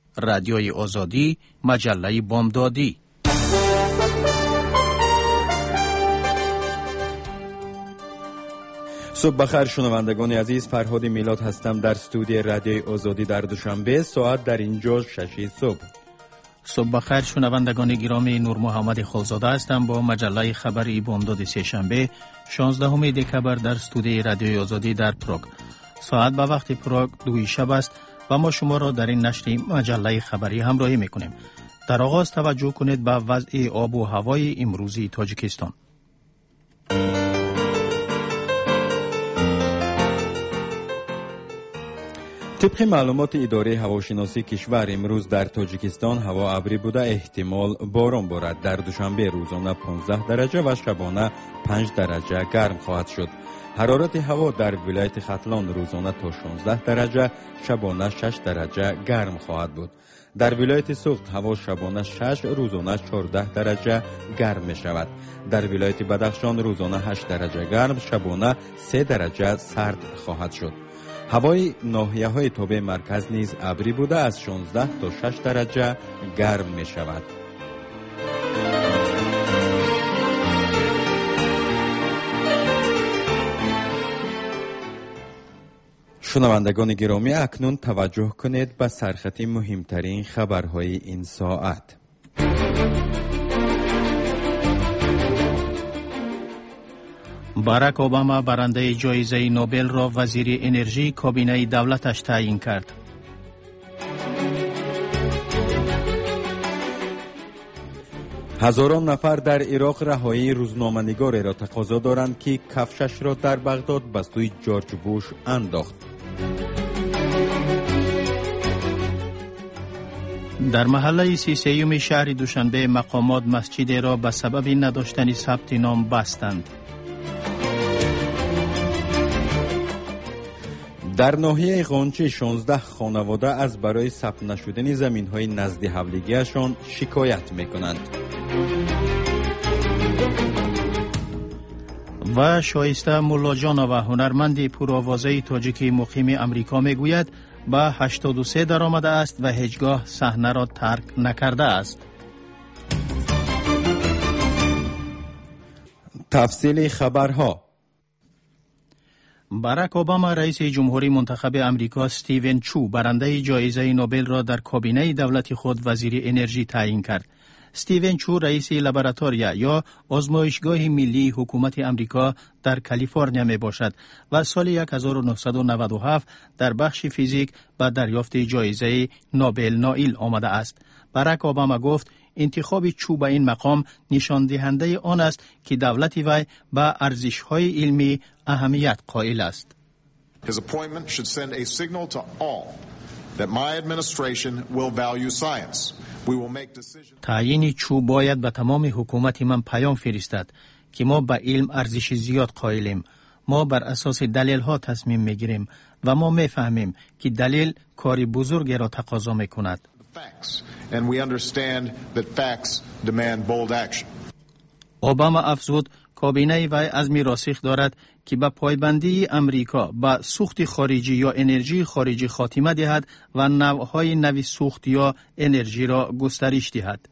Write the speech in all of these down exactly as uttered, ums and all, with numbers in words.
رادیوی آزادی، مجله بامدادی. صبح بخیر شنوندگان عزیز، فرهاد میلاد هستم در استودیوی رادیوی آزادی در دوشنبه. ساعت در اینجا شش صبح. صبح بخیر شنوندگان گرامی، نور محمد خالزاده هستم با مجله خبری بامداد سه شنبه شانزدهم دکبر در استودیوی رادیوی آزادی در پراگ. ساعت به وقت پراگ دوی شب است و ما شما را در این نشر مجله خبری همراهی میکنیم. در آغاز توجه کنید به وضع آب و هوای امروزی تاجیکستان. طبق معلومات اداره هواشناسی کشور، امروز در تاجیکستان هوا ابری بوده، احتمال باران بارد. در دوشنبه روزانه پانزده درجه و شبانه پنج درجه گرم خواهد شد. حرارت هوا در ولایت ختلان روزانه تا شانزده درجه، شبانه شش درجه گرم خواهد بود. در ولایت سوخت هوا شبانه شش، روزانه چهارده درجه گرم می شود. در ولایت بدخشان روزانه هشت درجه گرم، شبانه سه درجه سرد خواهد شد. هوای ناحیه های تابع مرکز نیز ابری بوده، از شانزده تا شش درجه گرم می شود. شنوندگان گرامی، اکنون توجه کنید به سرخط مهمترین خبرهای این ساعت. باراک اوباما برنده جایزه نوبل را وزیر انرژی کابینه دولتش تعیین کرد. هزاران نفر در عراق رهایی روزنامه‌نگاری را تقاضا دارند که کفشش را در بغداد به سوی جورج بوش انداخت. در محله سیسیوم شهر دوشنبه مقامات مسجد را به سبب نداشتن ثبت نام بستند. در ناحیه غنچه شانزده خانواده از برای ثبت نشدن زمین‌های نزد حولگیشان شکایت می‌کنند. و شایسته مولاجان و هنرمند پرآوازه تاجیکی مقیم امریکا میگوید با هشتاد و سه درآمده است و هیچگاه صحنه را ترک نکرده است. تفصیل خبرها. باراک اوباما رئیس جمهوری منتخب امریکا استیون چو برنده جایزه نوبل را در کابینه دولت خود وزیر انرژی تعیین کرد. استیون چو رئیس لابراتواریا یا آزمایشگاه ملی حکومت امریکا در کالیفرنیا می باشد و سال هزار و نهصد و نود و هفت در بخش فیزیک به دریافت جایزه نوبل نائل آمده است. باراک اوباما گفت انتخاب چو به این مقام نشان دهنده آن است که دولت وی به ارزش‌های علمی اهمیت قائل است. His appointment should send a signal to all that my administration will value science. We will make decisions. تعیین چو باید به تمام حکومت من پیام فرستد که ما به علم ارزش زیاد قائلیم. ما بر اساس دلیل ها تصمیم میگیریم و ما میفهمیم که دلیل کاری بزرگی را تقاضا میکند. And we understand that facts demand bold action. اوباما افزود کابینه وی عزم راسخ دارد که به پایبندی امریکا به سوخت خارجی یا انرژی خارجی خاتمه دهد و نوعهای نوی سوخت یا انرژی را گسترش دهد.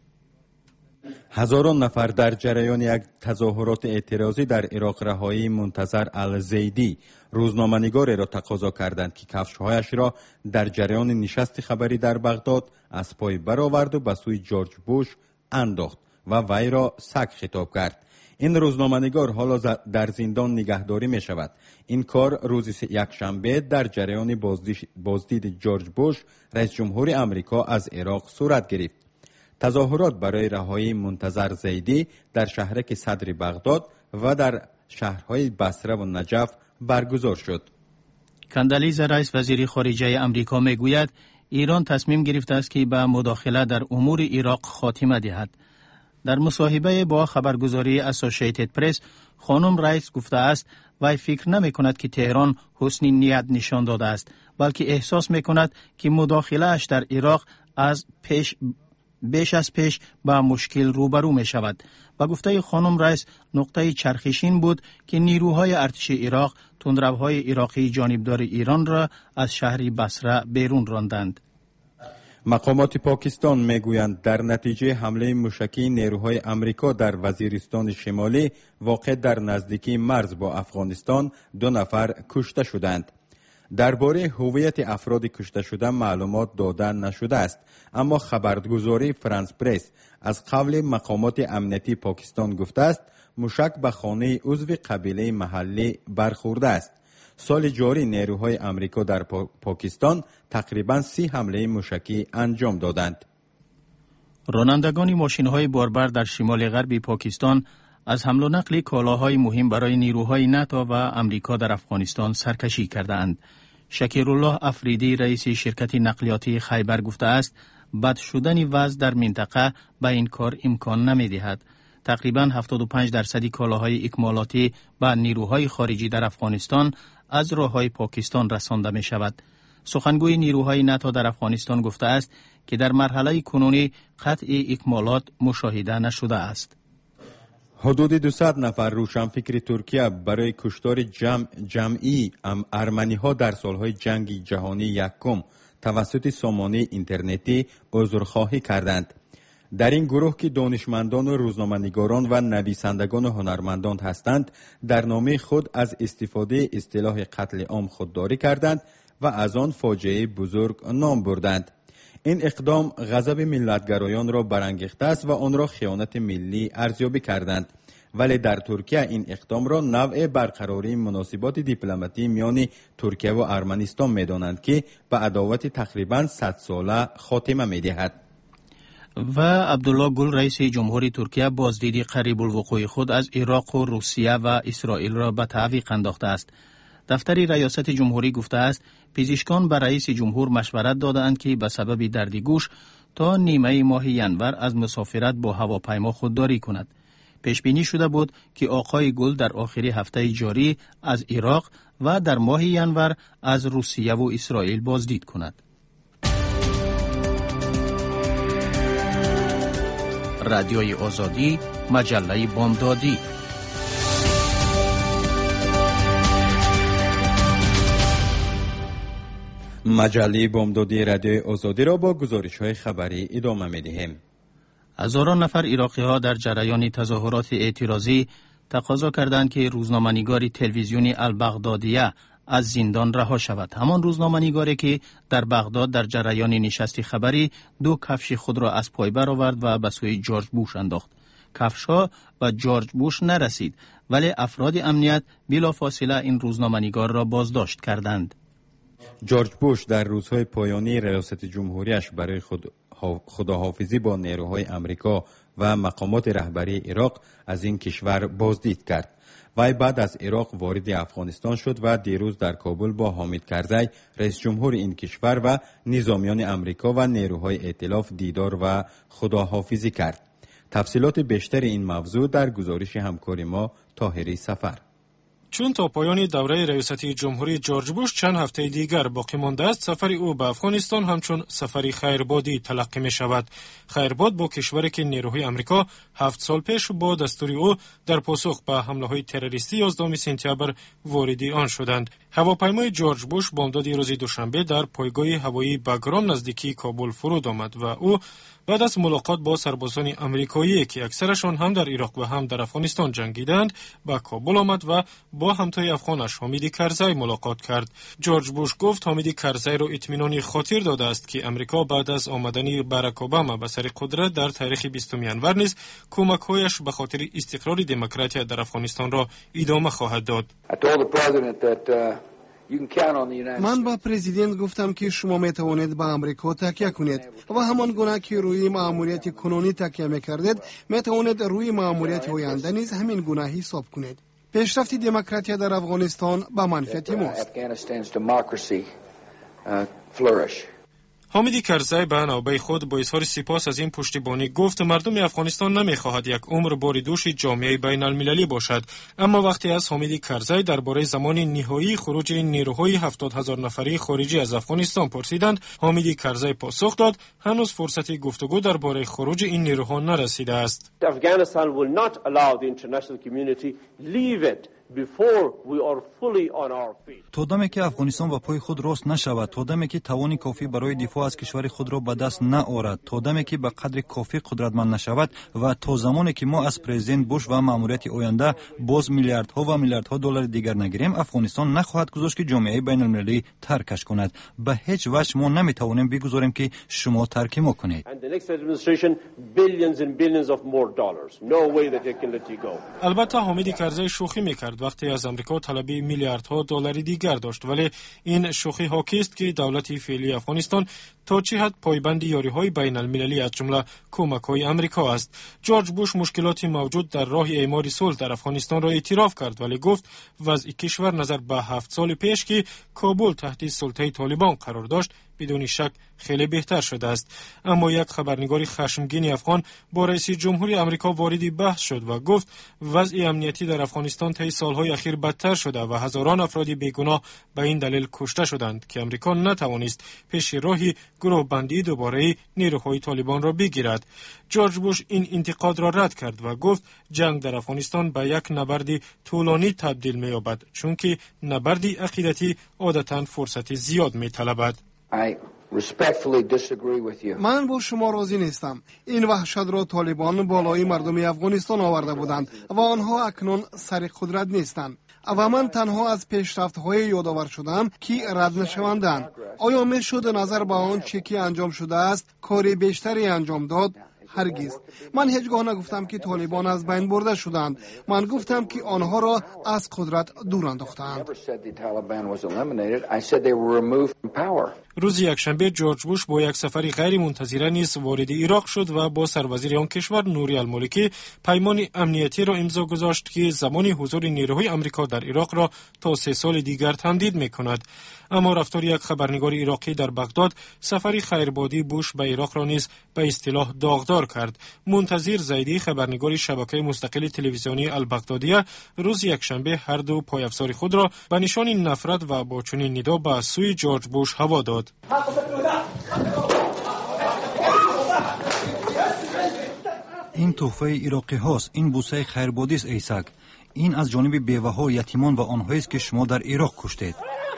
هزاران نفر در جریان یک تظاهرات اعتراضی در عراق رهایی منتظر الزیدی روزنامه‌نگاری را تقاضا کردند که کفش‌هایش را در جریان نشست خبری در بغداد از پای برآورد و به سوی جورج بوش انداخت و وی را سگ خطاب کرد. این روزنامه‌نگار حالا در زندان نگهداری می شود. این کار روز یکشنبه در جریان بازدید جورج بوش رئیس جمهور امریکا از عراق صورت گرفت. تظاهرات برای رهایی منتظر زیدی در شهرک صدر بغداد و در شهرهای بصره و نجف برگزار شد. کندالیزا رئیس وزیر خارجه امریکا میگوید ایران تصمیم گرفته است که به مداخله در امور عراق خاتمه دهد. در مصاحبه با خبرگزاری اسوسییتد پرس خانم رئیس گفته است وی فکر نمی کند که تهران حسن نیت نشان داده است، بلکه احساس می کند که مداخله اش در عراق از پیش بیش از پیش با مشکل روبرو می شود. با گفته خانم رئیس نقطه چرخشین بود که نیروهای ارتش عراق تندروهای عراقی جانبدار ایران را از شهر بصره بیرون راندند. مقامات پاکستان میگویند در نتیجه حمله موشکی نیروهای امریکا در وزیرستان شمالی واقع در نزدیکی مرز با افغانستان دو نفر کشته شدند. درباره هویت افراد کشته شده معلومات داده نشده است، اما خبرگزاری فرانس پرس از قول مقامات امنیتی پاکستان گفته است موشک به خانه عضو قبیله محلی برخورده است. سال جاری نیروهای امریکا در پا... پاکستان تقریباً سی حمله موشکی انجام دادند. رانندگان ماشین‌های باربر در شمال غربی پاکستان از حمل و نقل کالاهای مهم برای نیروهای ناتو و امریکا در افغانستان سرکشی کرده‌اند. شکیرالله افریدی رئیس شرکت نقلیاتی خیبر گفته است بد شدن وضع در منطقه به این کار امکان نمی‌دهد. تقریباً هفتاد و پنج درصد کالاهای اکمالاتی به نیروهای خارجی در افغانستان از راه‌های پاکستان رسانده می‌شود. سخنگوی نیروهای ناتو در افغانستان گفته است که در مرحله کنونی قطع اکمالات مشاهده نشده است. حدود دویست نفر روشنفکر ترکیه برای کشتار جمع جمعی ارمنی ها در سالهای جنگ جهانی یکم توسط سامانه اینترنتی عذرخواهی کردند. در این گروه که دانشمندان و روزنامه‌نگاران و نویسندگان و هنرمندان هستند، در نامه خود از استفاده اصطلاح قتل عام خودداری کردند و از آن فاجعه بزرگ نام بردند. این اقدام غضب ملت‌گرایان را برانگیخته است و آن را خیانت ملی ارزیابی کردند. ولی در ترکیه این اقدام را نوع برقراری مناسبات دیپلماتی میان ترکیه و ارمنستان می‌دانند که به عداوت تقریباً صد ساله خاتمه می‌دهد. و عبدالله گل رئیس جمهوری ترکیه بازدید قریب الوقوع خود از عراق و روسیه و اسرائیل را به تعویق انداخته است. دفتر ریاست جمهوری گفته است پزشکان به رئیس جمهور مشورت دادند که به سبب درد گوش تا نیمه ماه ینور از مسافرت با هواپیما خودداری کند. پیش بینی شده بود که آقای گل در آخر هفته جاری از عراق و در ماه ینور از روسیه و اسرائیل بازدید کند. رادیوی آزادی، مجله بامدادی. مجله بامدادی رادیوی آزادی را با گزارش‌های خبری ادامه می‌دهیم. هزاران نفر عراقی ها در جریان تظاهرات اعتراضی تقاضا کردند که روزنامه‌نگار تلویزیونی البغدادیه از زندان رها شود. همان روزنامه‌نگاری که در بغداد در جریان نشست خبری دو کفش خود را از پای برآورد و به سوی جورج بوش انداخت. کفش‌ها به جورج بوش نرسید، ولی افراد امنیت بلافاصله این روزنامه‌نگار را بازداشت کردند. جورج بوش در روزهای پایانی ریاست جمهوریش برای خود خداحافظی با نیروهای امریکا و مقامات رهبری عراق از این کشور بازدید کرد. وی بعد از عراق وارد افغانستان شد و دیروز در کابل با حامد کرزی رئیس جمهور این کشور و نظامیان امریکا و نیروهای ائتلاف دیدار و خداحافظی کرد. تفصیلات بیشتر این موضوع در گزارش همکار ما طاهری سفر. چون تا پایان دوره ریاستی جمهوری جورج بوش چند هفته دیگر باقی مانده است، سفر او به افغانستان همچون سفری خیربادی تلقی می شود. خیرباد با کشوری که نیروهای امریکا هفت سال پیش با دستور او در پاسخ به حمله های تروریستی یازدهم سپتامبر واردی آن شدند. هواپیمای جورج بوش بامداد روز دوشنبه در پایگاه هوایی باگرام نزدیکی کابل فرود آمد و او بعد از ملاقات با سربازان آمریکایی که اکثرشان هم در عراق و هم در افغانستان جنگیدند به کابل آمد و با همتای افغانش حامد کرزی ملاقات کرد. جورج بوش گفت حامد کرزی را اطمینان خاطر داده است که امریکا بعد از آمدن باراک اوباما به سر قدرت در تاریخ بیستم ینور نیز کمک‌هایش به خاطر استقرار دموکراسی در افغانستان را ادامه خواهد داد. من با پرزیدنت گفتم که شما می توانید به امریکا تکیه کنید و همان گونه که روی مأموریت کنونی تکیه می کردید می توانید روی مأموریت آینده نیز همین گونه حساب کنید. پیشرفت دموکراسی در افغانستان به منفعت ماست. حامد کرزی به نوبه خود با اظهار سپاس از این پشتیبانی گفت مردم افغانستان نمیخواهد یک عمر بار دوش جامعه بین المللی باشد. اما وقتی از حامد کرزی درباره زمان نهایی خروج نیروهای هفتاد هزار نفری خارجی از افغانستان پرسیدند، حامد کرزی پاسخ داد هنوز فرصت گفتگو درباره خروج این نیروها نرسیده است. Afghanistan will not allow the international community leave it то даме ки афғонистон ба пои худ рост нашавад, то даме ки тавони кофӣ барои дифоъ аз кишвари худро ба даст наорад, то даме ки ба қадри кофӣ қудратманд нашавад ва то замоне ки мо аз президент Буш ва маъмурияти оянда боз миллиардҳо ва миллиардҳо доллари дигар нагирем, афғонистон нахоҳад гузошт ки ҷомеаи байналмилалӣ таркаш кунад. ба ҳеҷ ваҷҳ мо наметавонем бигузорем ки шумо тарки мо кунед. албатта ҳомиди карзай шӯхӣ мекард вақте аз амрико талаби миллиардҳо доллари дигар дошт, вале ин шӯхӣ ҳокист ки давлати феълии афғонистон то чӣ ҳад пойбанди ёриҳои байналмилалӣ аз ҷумла кӯмакҳои амрико аст. ҷорҷ буш мушкилоти мавҷуд дар роҳи эъмори сулҳ дар афғонистонро эътироф кард, вале гуфт вазъи кишвар назар ба ҳафт соли пеш ки кобул таҳти султаи толибон қарор дошт бидуни шак хеле беҳтар шудааст. аммо як хабарнигори хашмгини афғон бо раиси ҷумҳури амрико вориди баҳс шуд ва гуфт вазъи амниятӣ дар афғонистон таи солҳои ахир бадтар шуда ва ҳазорон афроди бегуноҳ ба ин далел кушта шуданд ки амрико натавонист пеши роҳи гурӯҳбандии дубораи нерӯҳои толибонро бигирад. ҷорҷ буш ин интиқодро рад кард ва гуфт ҷанг дар афғонистон ба як набарди тӯлонӣ табдил меёбад, чунки набарди ақидатӣ одатан фурсати зиёд металабад. من با شما راضی نیستم. این وحشت را طالبان بالای مردم افغانستان آورده بودند و آنها اکنون سر قدرت نیستند و من تنها از پیشرفت‌های یادآور شدم که رد نشوندند. آیا میشد نظر به آن چه که انجام شده است کاری بیشتری انجام داد؟ هرگز. من هیچگاه نگفتم که طالبان از بین برده شدند. من گفتم که آنها را از قدرت دور انداختند. روز یکشنبه جورج بوش با یک سفری غیر منتظره نیز وارد عراق شد و با سروزیر آن کشور نوری المالکی پیمان امنیتی را امضا گذاشت که زمان حضور نیروهای آمریکا در عراق را تا سه سال دیگر تمدید می‌کند. اما رفتار یک خبرنگار عراقی در بغداد سفری خیربادی بوش به عراق را نیز به اصطلاح داغدار کرد. منتظر زیدی خبرنگار شبکه مستقل تلویزیونی البغدادیه روز یکشنبه هر دو پایافزار خود را به نشان نفرت و با چنین ندا به سوی جورج بوش هوا داد. این تحفه عراقی هاست، این بوسه خیربادی است ایسک. این از جانب بیوه‌ها، یتیمان و آنهایی است که شما در عراق کشتید.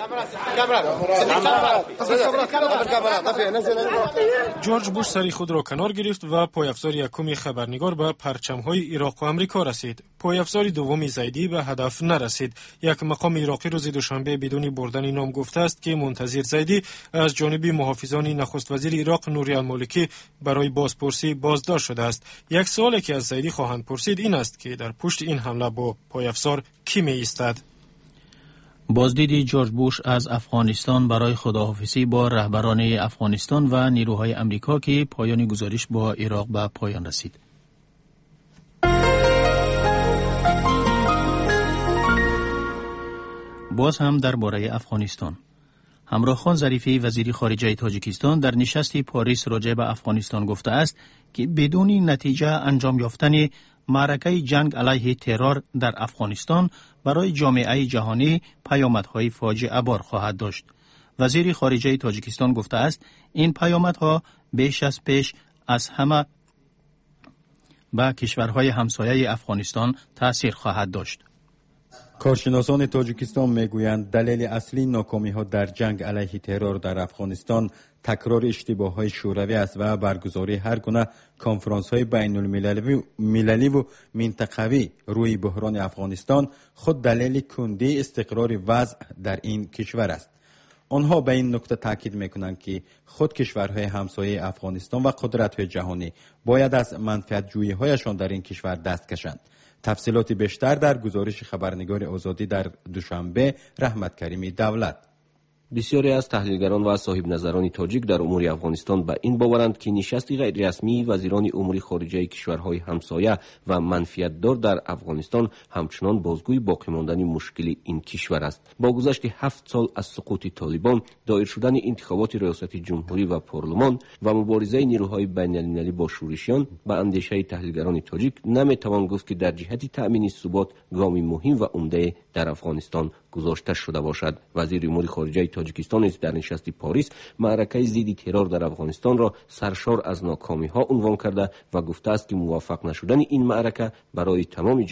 جورج بوش سری خود را کنار گرفت و پایافزار یکم خبرنگار به پرچم‌های عراق و آمریکا رسید. پایافزار دوم زیدی به هدف نرسید. یک مقام عراقی روز دوشنبه بدون بردن نام گفته است که منتظر زیدی از جانب محافظان نخست وزیر عراق نوری المالکی برای بازپرسی بازداشت شده است. یک سوالی که از زیدی خواهند پرسید این است که در پشت این حمله با پایافزار کی می ایستد؟ بازدید جورج بوش از افغانستان برای خداحافظی با رهبران افغانستان و نیروهای امریکا که پایان گزارش با عراق به پایان رسید. باز هم درباره افغانستان. همراهخان ظریفی وزیر خارجه تاجیکستان در نشست پاریس راجع به افغانستان گفته است که بدون نتیجه انجام یافتن معرکه جنگ علیه ترور در افغانستان برای جامعه جهانی پیامدهای فاجعه بار خواهد داشت. وزیر خارجه تاجیکستان گفته است این پیامدها بیش از پیش از همه به کشورهای همسایه افغانستان تأثیر خواهد داشت. کارشناسان تاجیکستان میگویند دلیل اصلی ناکامی ها در جنگ علیه ترور در افغانستان تکرار اشتباه های شوروی است و برگزاری هر گونه کنفرانس های بین المللی و منطقوی روی بحران افغانستان خود دلیل کندی استقرار وضع در این کشور است. آنها به این نکته تاکید میکنند که خود کشورهای همسایه افغانستان و قدرت‌های جهانی باید از منفعت جویی هایشان در این کشور دست کشند. تفصیلات بیشتر در گزارش خبرنگار آزادی در دوشنبه رحمت کریمی دولت. بسیاری از تحلیلگران و صاحب نظران تاجیک در امور افغانستان به این باورند که نشست غیر رسمی وزیران امور خارجه کشورهای همسایه و منفعتدار در افغانستان همچنان بازگوی باقی ماندن مشکل این کشور است. با گذشت هفت سال از سقوط طالبان، دایر شدن انتخابات ریاست جمهوری و پارلمان و مبارزه نیروهای بین‌المللی با شورشیان، به اندیشه تحلیلگران تاجیک نمیتوان گفت که در جهت تأمین ثبات گامی مهم و عمده در افغانستان گذاشته شده باشد. وزیر امور خارجه تاجیکستان نیز در نشست پاریس معرکه ضد ترور در افغانستان را سرشار از ناکامی ها عنوان کرده و گفته است که موفق نشدن این معرکه برای تمام جهان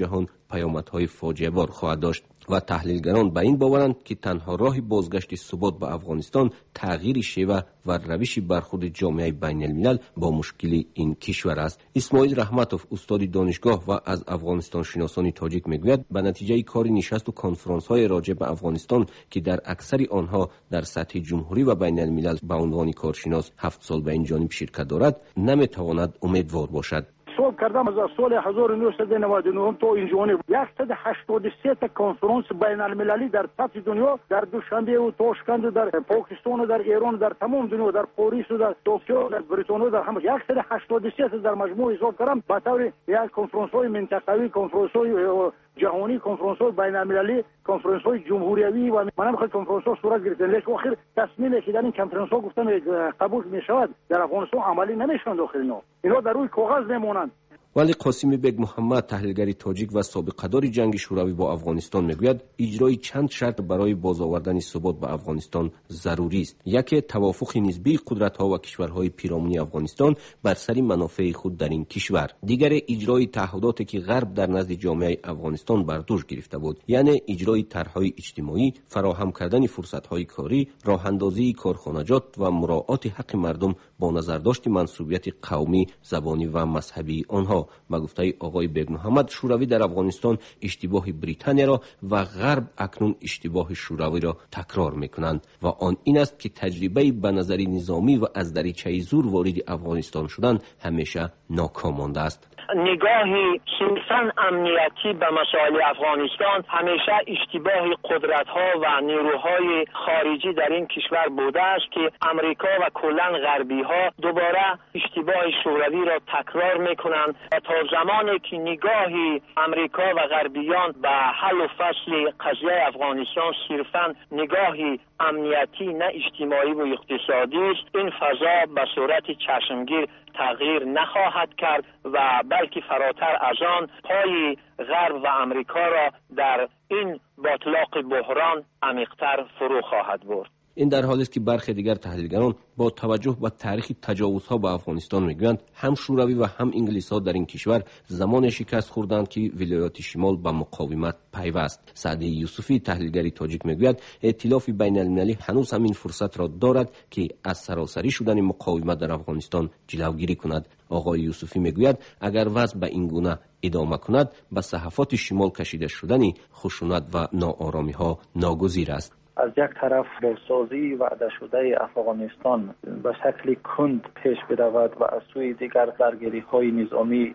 پیامدهای فاجعه بار خواهد داشت و تحلیلگران به این باورند که تنها راه بازگشت ثبات به افغانستان تغییر شیوه و روش برخورد جامعه بین الملل با مشکل این کشور است. اسماعیل رحمتوف، استاد دانشگاه و از افغانستان شناسان تاجیک، میگوید به نتیجه کار نشست و کنفرانس های راجع به افغانستان که در اکثر آنها در سطح جمهوری و بین الملل به عنوان کارشناس هفت سال به این جانب شرکت دارد، نمیتواند امیدوار باشد. حساب کردم از سال هزار و نهصد و نود و نه تا این جانب صد و هشتاد و سه تا کنفرانس بین المللی در سطح دنیا، در دوشنبه و تاشکند و در پاکستان و در ایران، در تمام دنیا، در پاریس و در توکیو، در بریتانیا، در همه صد و هشتاد و سه تا در مجموع حساب کردم به طور یک کنفرانس های منطقوی، کنفرانس های جهانی، کنفرانس های بین المللی، کنفرانس های جمهوریوی و من میخوام کنفرانس ها صورت گرفتن، لیکن آخر تصمیمی که در این کنفرانس ها گفتن قبول میشود در افغانستان عملی نمیشن. داخل اینا اینا در روی کاغذ میمونند. ولی قاسم بیگ محمد، تحلیلگر تاجیک و سابقه‌دار جنگ شوروی با افغانستان، میگوید اجرای چند شرط برای بازآوردن ثبات به افغانستان ضروری است. یک، توافق نسبی قدرت‌ها و کشورهای پیرامون افغانستان بر سر منافع خود در این کشور. دیگر، اجرای تعهداتی که غرب در نزد جامعه افغانستان بر دوش گرفته بود، یعنی اجرای طرح‌های اجتماعی، فراهم کردن فرصت‌های کاری، راه‌اندازی کارخانجات و مراعات حق مردم با نظرداشت منسوبیت قومی، زبانی و مذهبی آنها. با گفته آقای بیگ محمد، شوروی در افغانستان اشتباه بریتانیا را و غرب اکنون اشتباه شوروی را تکرار میکنند و آن این است که تجربه به نظری نظامی و از دریچه زور وارد افغانستان شدن همیشه ناکام مانده است. نگاهی صرفاً امنیتی به مسائل افغانستان همیشه اشتباه قدرت‌ها و نیروهای خارجی در این کشور بوده است که امریکا و کلاً غربی‌ها دوباره اشتباه شوروی را تکرار می‌کنند و تا زمانی که نگاهی امریکا و غربیان به حل و فصل قضیه افغانستان صرفاً نگاهی امنیتی نه اجتماعی و اقتصادی است، این فضا به صورت چشمگیر تغییر نخواهد کرد و بلکه فراتر از آن پای غرب و امریکا را در این باطلاق بحران عمیق‌تر فرو خواهد برد. این در حالی است که برخی دیگر تحلیلگران با توجه به تاریخ تجاوزها به افغانستان میگویند هم شوروی و هم انگلیس‌ها در این کشور زمان شکست خوردند که ولایات شمال به مقاومت پیوست. سعدی یوسفی، تحلیلگر تاجیک، میگوید ائتلاف بین المللی هنوز همین فرصت را دارد که از سراسری شدن مقاومت در افغانستان جلوگیری کند. آقای یوسفی میگوید اگر وضع به این گونه ادامه کند به صحفات شمال کشیده شدن خشونت و ناآرامی‌ها ناگزیر است. از یک طرف بازسازی وعده شده افغانستان به شکل کند پیش برود و از سوی دیگر درگیری های نظامی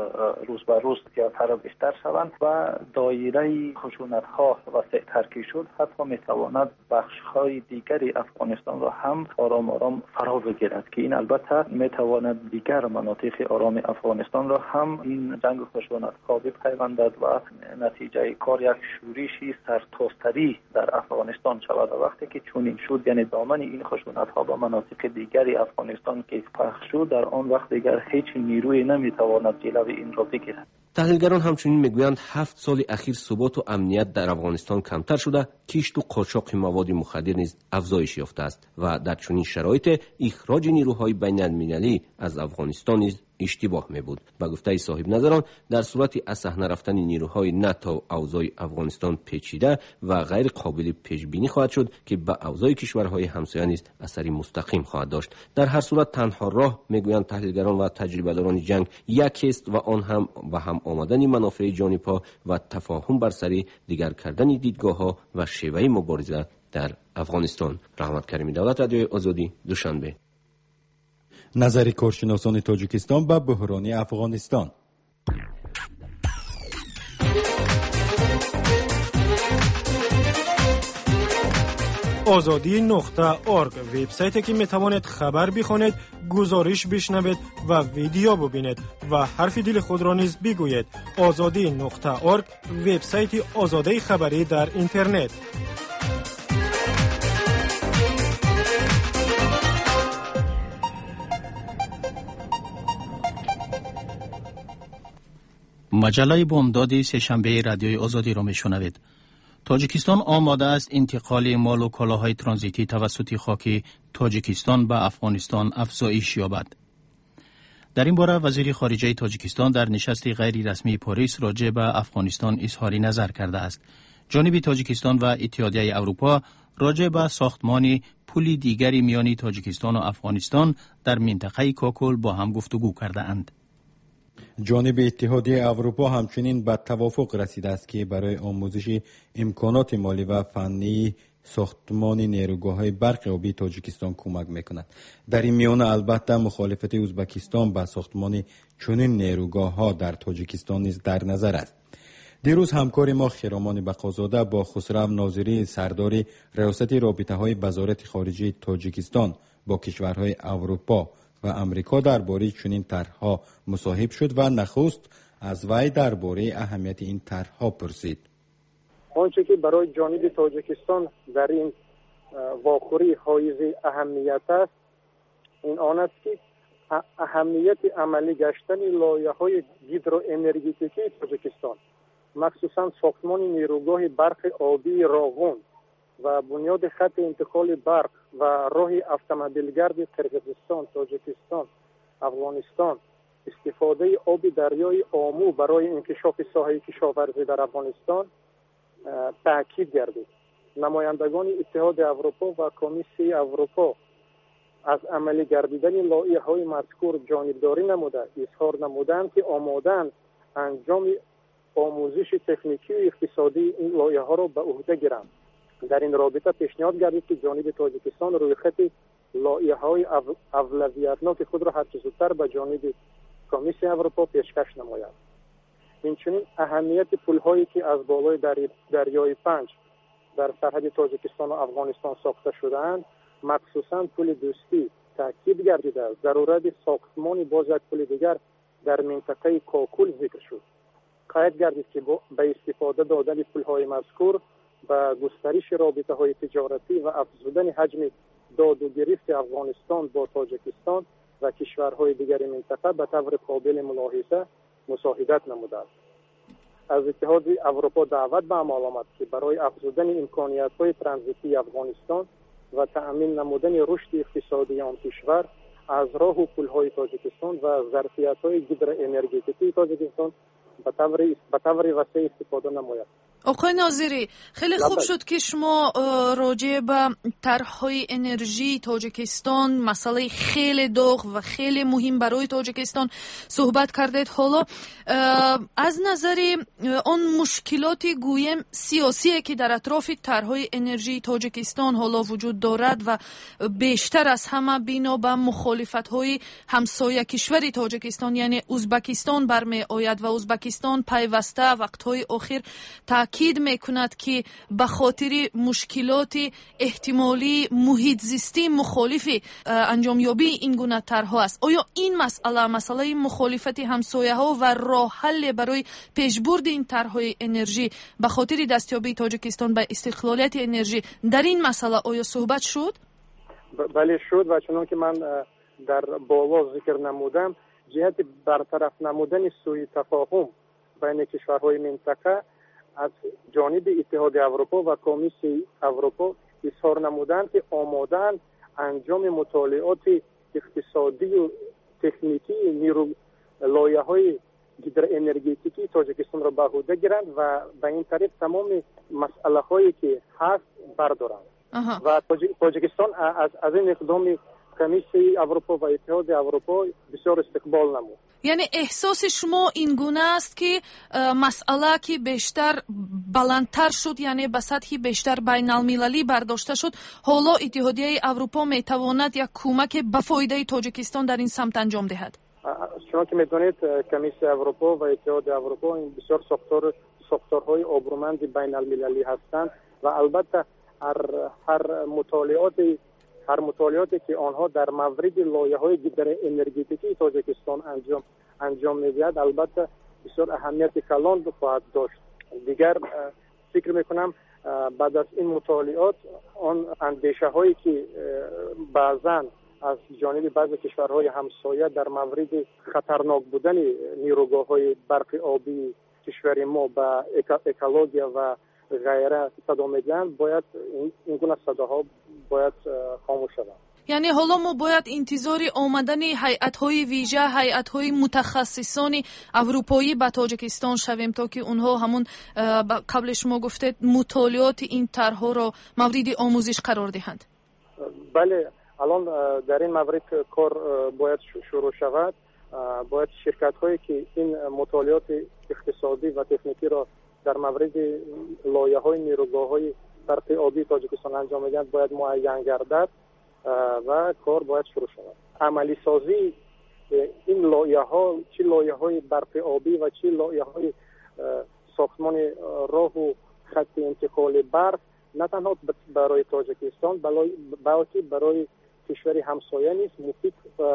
روز به روز زیادتر و بیشتر شوند و دایره خشونت ها وسیع‌تر که شد حتی میتواند بخش های دیگری افغانستان را هم آرام آرام فرا بگیرد که این البته میتواند دیگر مناطق آرام افغانستان را هم این جنگ خشونت ها بپیوندد و نتیجه کار یک شورشی سرتاسری در افغانستان شود. وقتی که چنین شد یعنی دامن این خشونت ها به مناطق دیگری افغانستان که پخش شد، در آن وقت دیگر هیچ نیروی نمیتواند جلوی این را بگیرد. تحلیلگران همچنین میگویند هفت سال اخیر ثبات و امنیت در افغانستان کمتر شده، کشت و قاچاق مواد مخدر نیز افزایش یافته است و در چنین شرایط اخراج نیروهای بین المللی از افغانستان نیز اشتباه می بود. با گفته صاحب نظران در صورت از صحنه رفتن نیروهای ناتو اوضاع افغانستان پیچیده و غیر قابل پیش بینی خواهد شد که به اوضاع کشورهای همسایه نیز اثری مستقیم خواهد داشت. در هر صورت تنها راه میگویند تحلیلگران و تجربه‌داران جنگ یک است و آن هم به هم آمدن منافع جانب‌ها و تفاهم بر سر دیگر کردن دیدگاه‌ها و شیوه مبارزه در افغانستان. رحمت کریمی، دولت رادیوی آزادی، دوشنبه. نظر کارشناسان تاجیکستان به بحران افغانستان. آزادی نقطه ارگ وبسایتی که میتوانید خبر بخوانید، گزارش بشنوید و ویدیو ببینید و حرف دل خود را نیز بگویید. آزادی نقطه ارگ وبسایت آزادی خبری در اینترنت. مجله بامداد سه‌شنبه رادیوی آزادی را میشنوید. تاجیکستان آماده است انتقال مال و کالاهای ترانزیتی توسط خاک تاجیکستان به افغانستان افزایش یابد. در این باره وزیر خارجه تاجیکستان در نشست غیر رسمی پاریس راجع به افغانستان اظهار نظر کرده است. جانب تاجیکستان و اتحادیه اروپا راجع به ساختمان پلی دیگری میان تاجیکستان و افغانستان در منطقه کاکل با هم گفتگو کرده اند. جانب اتحادیه اروپا همچنین به توافق رسیده است که برای آموزش امکانات مالی و فنی ساختمان نیروگاه‌های برق آبی تاجیکستان کمک می‌کند. در این میان البته مخالفت ازبکستان به ساختمان چنین نیروگاه‌ها در تاجیکستان نیز در نظر است. دیروز همکار ما خرامان بقازاده با خسرو ناظری سردار ریاست رابطه‌های وزارت خارجه تاجیکستان با کشورهای اروپا و امریکا درباره چنین طرح‌ها مصاحب شد و نخست از وی درباره اهمیت این طرح‌ها پرسید. آنچه که برای جانب تاجیکستان در این واخوری حائز اهمیت است این آن است که اهمیت عملی گشتن لایحه‌های هیدروانرژیتیکی تاجیکستان، مخصوصا ساختمان نیروگاه برق آبی راغون و بنیاد خط انتقال برق و راه اتومبیلگرد قرقیزستان، تاجیکستان، افغانستان، استفاده آب دریای آمو برای انکشاف ساحه کشاورزی در افغانستان تاکید گردید. نمایندگان اتحاد اروپا و کمیسیون اروپا از عملی گردیدن لایحه‌های مذکور جانبداری نموده اظهار نمودند که آماده‌اند انجام آموزش تکنیکی و اقتصادی این لایحه‌ها را به عهده گیرند. در این رابطه پیشنهاد گردید که جانب تاجیکستان روی خط لایحه‌های اولویتناک خود را هر چه زودتر به جانب کمیسیون اروپا پیشکش نماید. اینچنین اهمیت پل‌هایی که از بالای دریای پنج در سرحد تاجیکستان و افغانستان ساخته شده‌اند، مخصوصاً پل دوستی تاکید گردیده است. ضرورت ساختمان باز یک پل دیگر در منطقه کاکل ذکر شد. قید گردید که به استفاده دادن پل‌های مذکور به گسترش رابطه‌های تجارتی و افزودن حجم داد و گریفت افغانستان با تاجیکستان و کشورهای دیگر منطقه به طور قابل ملاحظه مساعدت نموده است. از اتحاد اروپا دعوت به عمل آمد که برای افزودن امکانیت‌های ترانزیتی افغانستان و تأمین نمودن رشد اقتصادی آن کشور از راه و پل‌های تاجیکستان و ظرفیت‌های هیدروانرژیتیکی تاجیکستان به طور وسیع استفاده نماید. آقای ناظری، خیلی خوب شد که شما راجع به طرح‌های انرژی تاجیکستان، مسئله خیلی داغ و خیلی مهم برای تاجیکستان صحبت کردید. حالا از نظر آن مشکلات گویم سیاسی که در اطراف طرح‌های انرژی تاجیکستان حالا وجود دارد و بیشتر از همه بنا به مخالفت‌های همسایه کشور تاجیکستان یعنی ازبکستان برمی آید و ازبکستان پیوسته وقت‌های اخیر تاکید میکند که به خاطر مشکلات احتمالی محیط زیستی مخالف انجامیابی این گونه طرح‌ها است. آیا این مسئله مسئله مخالفت همسایه‌ها و راه حل برای پیشبرد این طرح‌های انرژی به خاطر دستیابی تاجیکستان به استقلالیت انرژی در این مسئله آیا صحبت شد؟ بله شد و چون که من در بالا ذکر نمودم جهت برطرف نمودن سوء تفاهم بین کشورهای منطقه از جانب اتحاد اروپا و کمیسیون اروپا اظهار نمودند که آماده‌اند انجام مطالعات اقتصادی و تکنیکی نیرو لایحه‌های هیدروانرژیتیکی تاجیکستان را به عهده گیرند و به این طریق تمام مسئله‌هایی که هست بردارند. و تاجیکستان از از این اقدام کمیسیون اروپا و اتحاد اروپا بسیار استقبال نمود. یعنی احساس شما این گونه است که مسئله که بیشتر بلندتر شد یعنی به سطح بیشتر بین المللی برداشته شد، حالا اتحادیه اروپا میتواند یک کمک به فایده تاجیکستان در این سمت انجام دهد؟ شما که میدونید کمیسیون اروپا و اتحاد اروپا این بسیار ساختار ساختارهای آبرومند بین المللی هستند و البته هر هر مطالعاتی هر مطالعاتی که آنها در مورد لایحه‌های هیدروانرژیتیکی تاجیکستان انجام انجام می‌دهد البته بسیار اهمیت کلان خواهد داشت. دیگر فکر می‌کنم بعد از این مطالعات آن اندیشه‌هایی که بعضاً از جانب بعضی کشورهای همسایه در مورد خطرناک بودن نیروگاه‌های برق آبی کشور ما با اکولوژی و غیره صدا می‌دهند، باید این گونه صداها باید خاموش شود. یعنی حالا ما باید انتظار آمدن هیئت‌های ویژه، هیئت‌های متخصصان اروپایی به تاجیکستان شویم تا که اونها همون قبل شما گفتید مطالعات این طرح‌ها را مورد آموزش قرار دهند. بله، الان در این مورد کار باید شروع شود. باید شرکت‌هایی که این مطالعات اقتصادی و تکنیکی را در مورد لایه‌های نیروگاه‌های برق آبی تاجیکستان انجام می‌دهند باید معین گردد و کار باید شروع شود. عملی سازی این لایه‌ها، چه لایه‌های برق آبی و چه لایه‌های ساختمان راه و خط انتقال برق نه تنها برای تاجیکستان بلکه برای کشور همسایه نیز مفید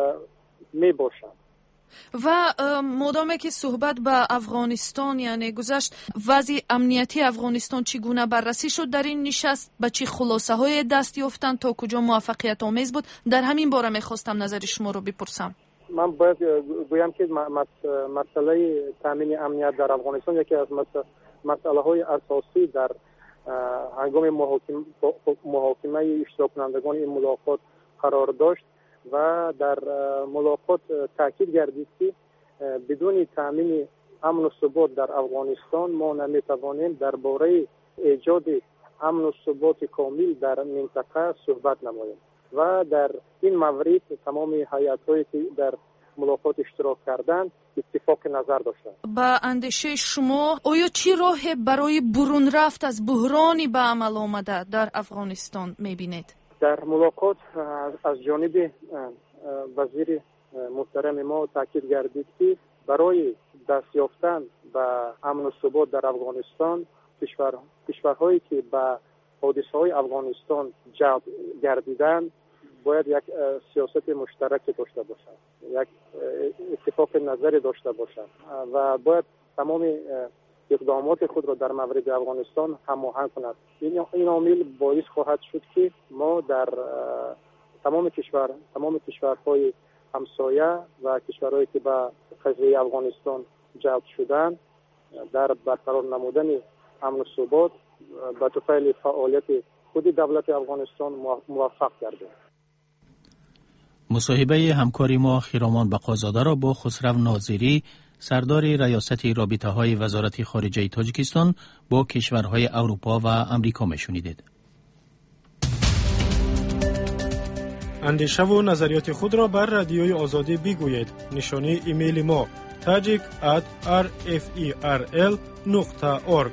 میباشد. و مدام که صحبت به افغانستان یعنی گذشت، وضع امنیتی افغانستان چگونه بررسی شد در این نشست؟ به چه خلاصه های دست یافتند؟ تا کجا موفقیت آمیز بود؟ در همین باره میخواستم نظر شما رو بپرسم. من باید گویم که مسئله تامین امنیت در افغانستان یکی از مسئله های اساسی در هنگام محاکمه اشتراک کنندگان این ملاقات قرار داشت و در ملاقات تاکید گردید که بدون تامین امن و ثبات در افغانستان ما نمیتوانیم درباره ایجاد امن و ثبات کامل در منطقه صحبت نماییم و در این مورد تمام هیئت‌هایی که در ملاقات اشتراک کردند اتفاق نظر داشتند. با اندیشه شما آیا چی راه برای برون رفت از بحرانی به عمل آمده در افغانستان میبینید؟ در ملاقات از جانب وزیر محترم ما تاکید گردید که برای دست یافتن به امن و ثبات در افغانستان کشور کشورهایی که به حادثه‌های افغانستان جلب گردیدند باید یک سیاست مشترک داشته باشند، یک اتفاق نظری داشته باشند و باید تمام اقدامات خود را در مورد افغانستان هماهنگ کند. این عامل باعث خواهد شد که ما در تمام کشور تمام کشورهای همسایه و کشورهایی که به قضیه افغانستان جلب شدند در برقرار نمودن امن و ثبات به طفیل فعالیت خود دولت افغانستان موفق گردیم. مصاحبه همکاری ما خیرامان بقازاده را با خسرو ناظری، سردار ریاست رابطه‌های وزارت خارجه تاجیکستان با کشورهای اروپا و امریکا میشنیدید. اندیشه و نظریات خود را بر رادیوی آزادی بگویید. نشانی ایمیل ما tajik at r f e r l dot org.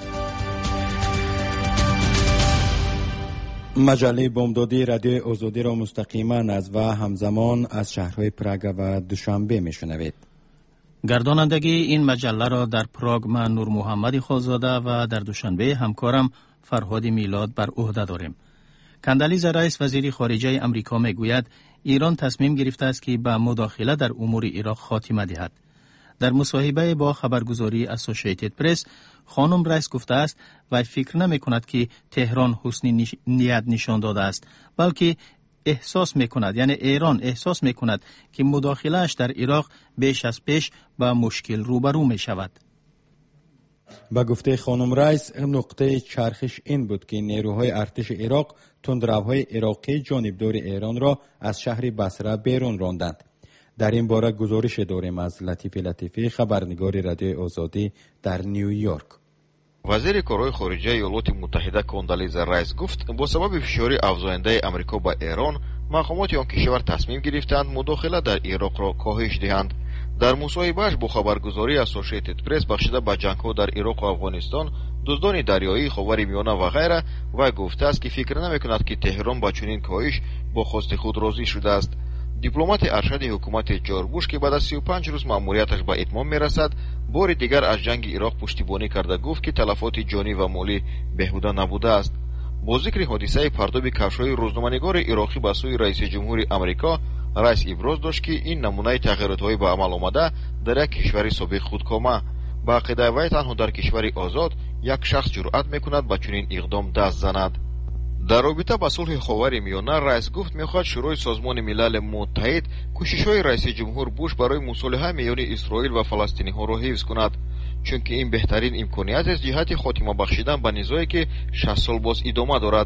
مجله بامدادی رادیو آزادی را مستقیما از و همزمان از شهرهای پراگ و دوشنبه میشنوید. گردانندگی این مجله را در پراگ من نور محمد خالزاده و در دوشنبه همکارم فرهاد میلاد بر عهده داریم. کندالیزا رئیس وزیر خارجه امریکا میگوید ایران تصمیم گرفته است که به مداخله در امور عراق خاتمه دهد. در مصاحبه با خبرگزاری اسوسییتد پرس خانم رئیس گفته است و فکر نمی کند که تهران حسن نیت نشان داده است، بلکه احساس می کند، یعنی ایران احساس می کند که مداخلهش در عراق بیش از پیش با مشکل روبرو می شود. با گفته خانم رئیس نقطه چرخش این بود که نیروهای ارتش عراق تندروهای عراقی جانبدار ایران را از شهر بصره بیرون راندند. در این باره گزارش داریم از لطیف لطیفی، خبرنگار رادیو آزادی در نیویورک. وزیر کارهای خارجه ایالات متحده کندالیزا رایس گفت با سبب فشار افزاینده امریکا به ایران، مقامات آن کشور تصمیم گرفتند مداخله در عراق را کاهش دهند. در مصاحبه‌اش با خبرگزاری اسوسییتد پرس بخشیده به جنگ‌ها در عراق و افغانستان، دزدان دریایی، خاورمیانه و غیره، و گفته است که فکر نمی‌کند که تهران با چنین کاهش با خواست خود راضی شده است. دیپلمات ارشد حکومت جورج بوش که بعد از سی و پنج روز مأموریتش به اتمام میرسد، بار دیگر از جنگ عراق پشتیبانی کرده گفت که تلفات جانی و مالی بهوده نبوده است. با ذکر حادثه پرتاب کفش‌های روزنامه‌نگار عراقی به سوی رئیس جمهور آمریکا، رئیس ابراز داشت که این نمونه تغییرات‌های به عمل آمده در یک کشور سابق خودکامه. با عقیده وی تنها در کشوری آزاد یک شخص جرأت می‌کند به چنین اقدام دست زند. در رابطه با صلح خاورمیانه، رئیس گفت می‌خواهد شورای سازمان ملل متحد کوشش‌های رئیس جمهور بوش برای مصالحه میان اسرائیل و فلسطینی‌ها را حفظ کند، چون که این بهترین امکانیت است جهت خاتمه بخشیدن به نزاعی که شصت سال باز ادامه دارد.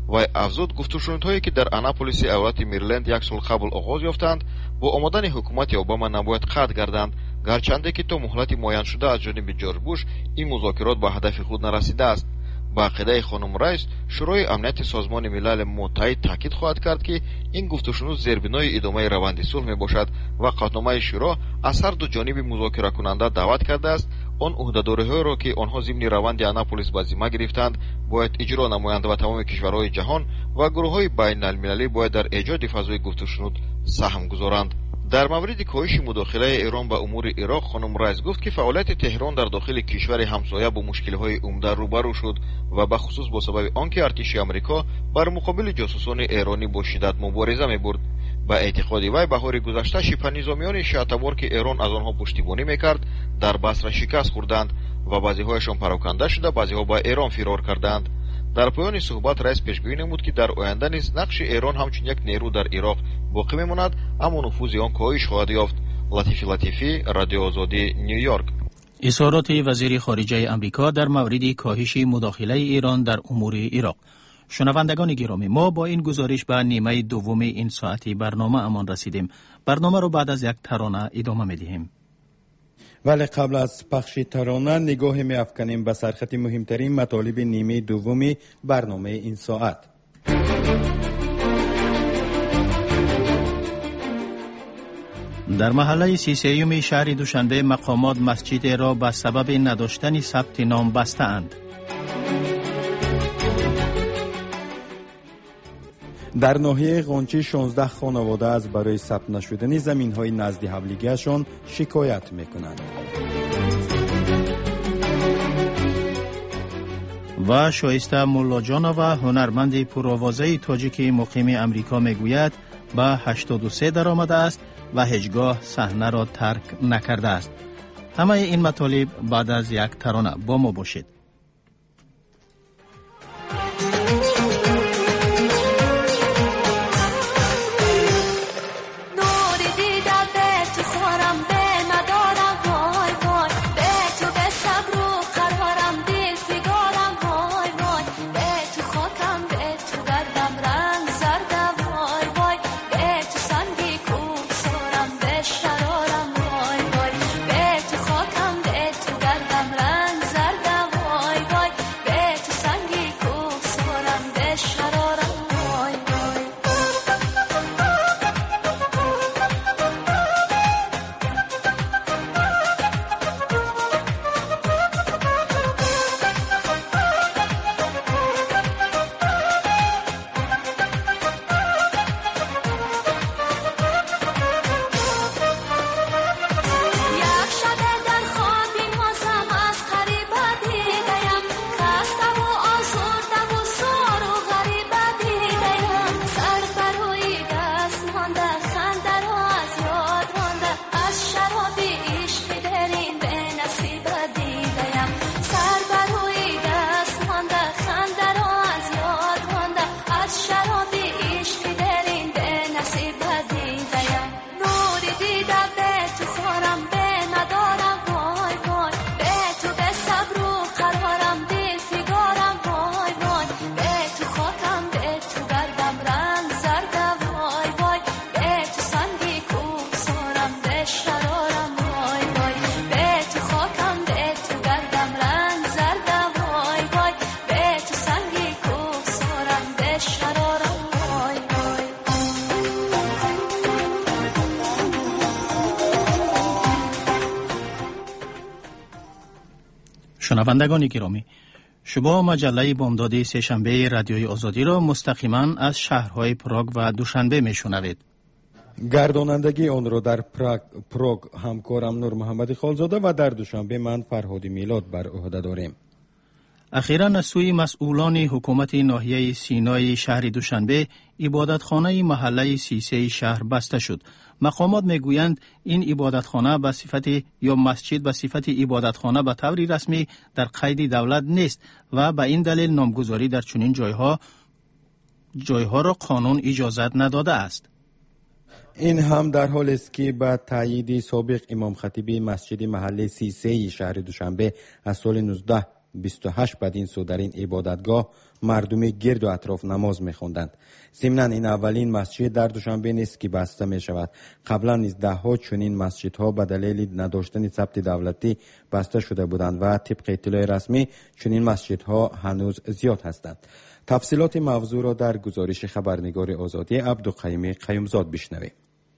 وای افزود گفتگوشنودهایی که در آناپولیس ایالت مریلند یک سال قبل آغاز یافتند با آمدن حکومت اوباما نباید قطع گردند، گرچنده که تا مهلت معین شده از جانب جورج بوش این مذاکرات به هدف خود نرسیده است. با عقیده خانم رئیس، شورای امنیت سازمان ملل متحد تاکید خواهد کرد که این گفتگوشنود زیربنای ادامه روند صلح میباشد و قطعنامه شورا از هر دو جانب مذاکره کننده دعوت کرده است آن عهدهداری‌ها را که آنها ضمن روند آناپولیس به ذمه گرفتند باید اجرا نمایند و تمام کشورهای جهان و گروه‌های بین المللی باید در ایجاد فضای گفتگوشنود سهم گذارند. در مورد کاهش مداخله ایران به امور عراق خانم رئیس گفت که فعالیت تهران در داخل کشور همسایه با مشکل‌های عمده روبرو شد و به خصوص با سبب آنکه ارتش آمریکا بر مقابل جاسوسان ایرانی با شدت مبارزه می‌برد. با اعتقاد وی بهار گذشته شبه نظامیان شیعه‌تبار که ایران از آنها پشتیبانی می‌کرد در بصره شکست خوردند و بعضی‌هایشان پراکنده شده، بعضی‌ها به ایران فرار کردند. در پایان صحبت رئیس پیشگویی نمود که در آینده نیز نقش ایران همچون یک نیرو در عراق باقی میماند، اما نفوذ آن کاهش خواهد یافت. لطیفی لطیفی، رادیو آزادی، نیویورک. اظهارات وزیر خارجه آمریکا در مورد کاهش مداخله ایران در امور عراق. شنوندگان گرامی، ما با این گزارش به نیمه دوم این ساعتی برنامه امان رسیدیم. برنامه رو بعد از یک ترانه ادامه میدهیم. ولی قبل از پخش ترانه نگاه می افکنیم به سرخط مهمترین مطالب نیمه دومی برنامه این ساعت. در محله سیسیوم شهر دوشنبه مقامات مسجد را به سبب نداشتن ثبت نام بسته‌اند. در ناحیه قونچی شانزده خانواده از برای ثبت نشدن زمین‌های نزد حولیگیشان شکایت می‌کنند. و شایسته مولاجانова هنرمند پرآوازه تاجیکی مقیم امریکا میگوید به هشتاد و سه درآمده است و هیچگاه صحنه را ترک نکرده است. همه این مطالب بعد از یک ترانه. با ما باشید. شنوندگان گرامی، شما مجله بامداد سه‌شنبه رادیوی آزادی را مستقیما از شهرهای پراگ و دوشنبه میشنوید. گردانندگی آن را در پراگ, پراگ همکارم نور محمد خالزاده و در دوشنبه من فرهاد میلاد بر عهده داریم. اخیراً از سوی مسئولان حکومت ناحیه سینای شهر دوشنبه عبادتخانه محله سیسه شهر بسته شد. مقامات میگویند این عبادتخانه به صفت یا مسجد به صفت عبادتخانه به طور رسمی در قید دولت نیست و به این دلیل نامگذاری در چنین جایها جایها را قانون اجازت نداده است. این هم در حال است که با تایید سابق امام خطیب مسجد محله سیسه شهر دوشنبه از سال نوزده بیست و هشت بدین سو در این عبادتگاه مردم گرد و اطراف نماز می‌خواندند. ضمناً این اولین مسجد در دوشنبه نیست که بسته می شود. قبلا نیز ده ها چنین مسجدها به دلیل نداشتن ثبت دولتی بسته شده بودند و طبق اطلاع رسمی چنین مسجدها هنوز زیاد هستند. تفصیلات موضوع را در گزارش خبرنگار آزادی عبدالقیوم قیومزاد بشنویم.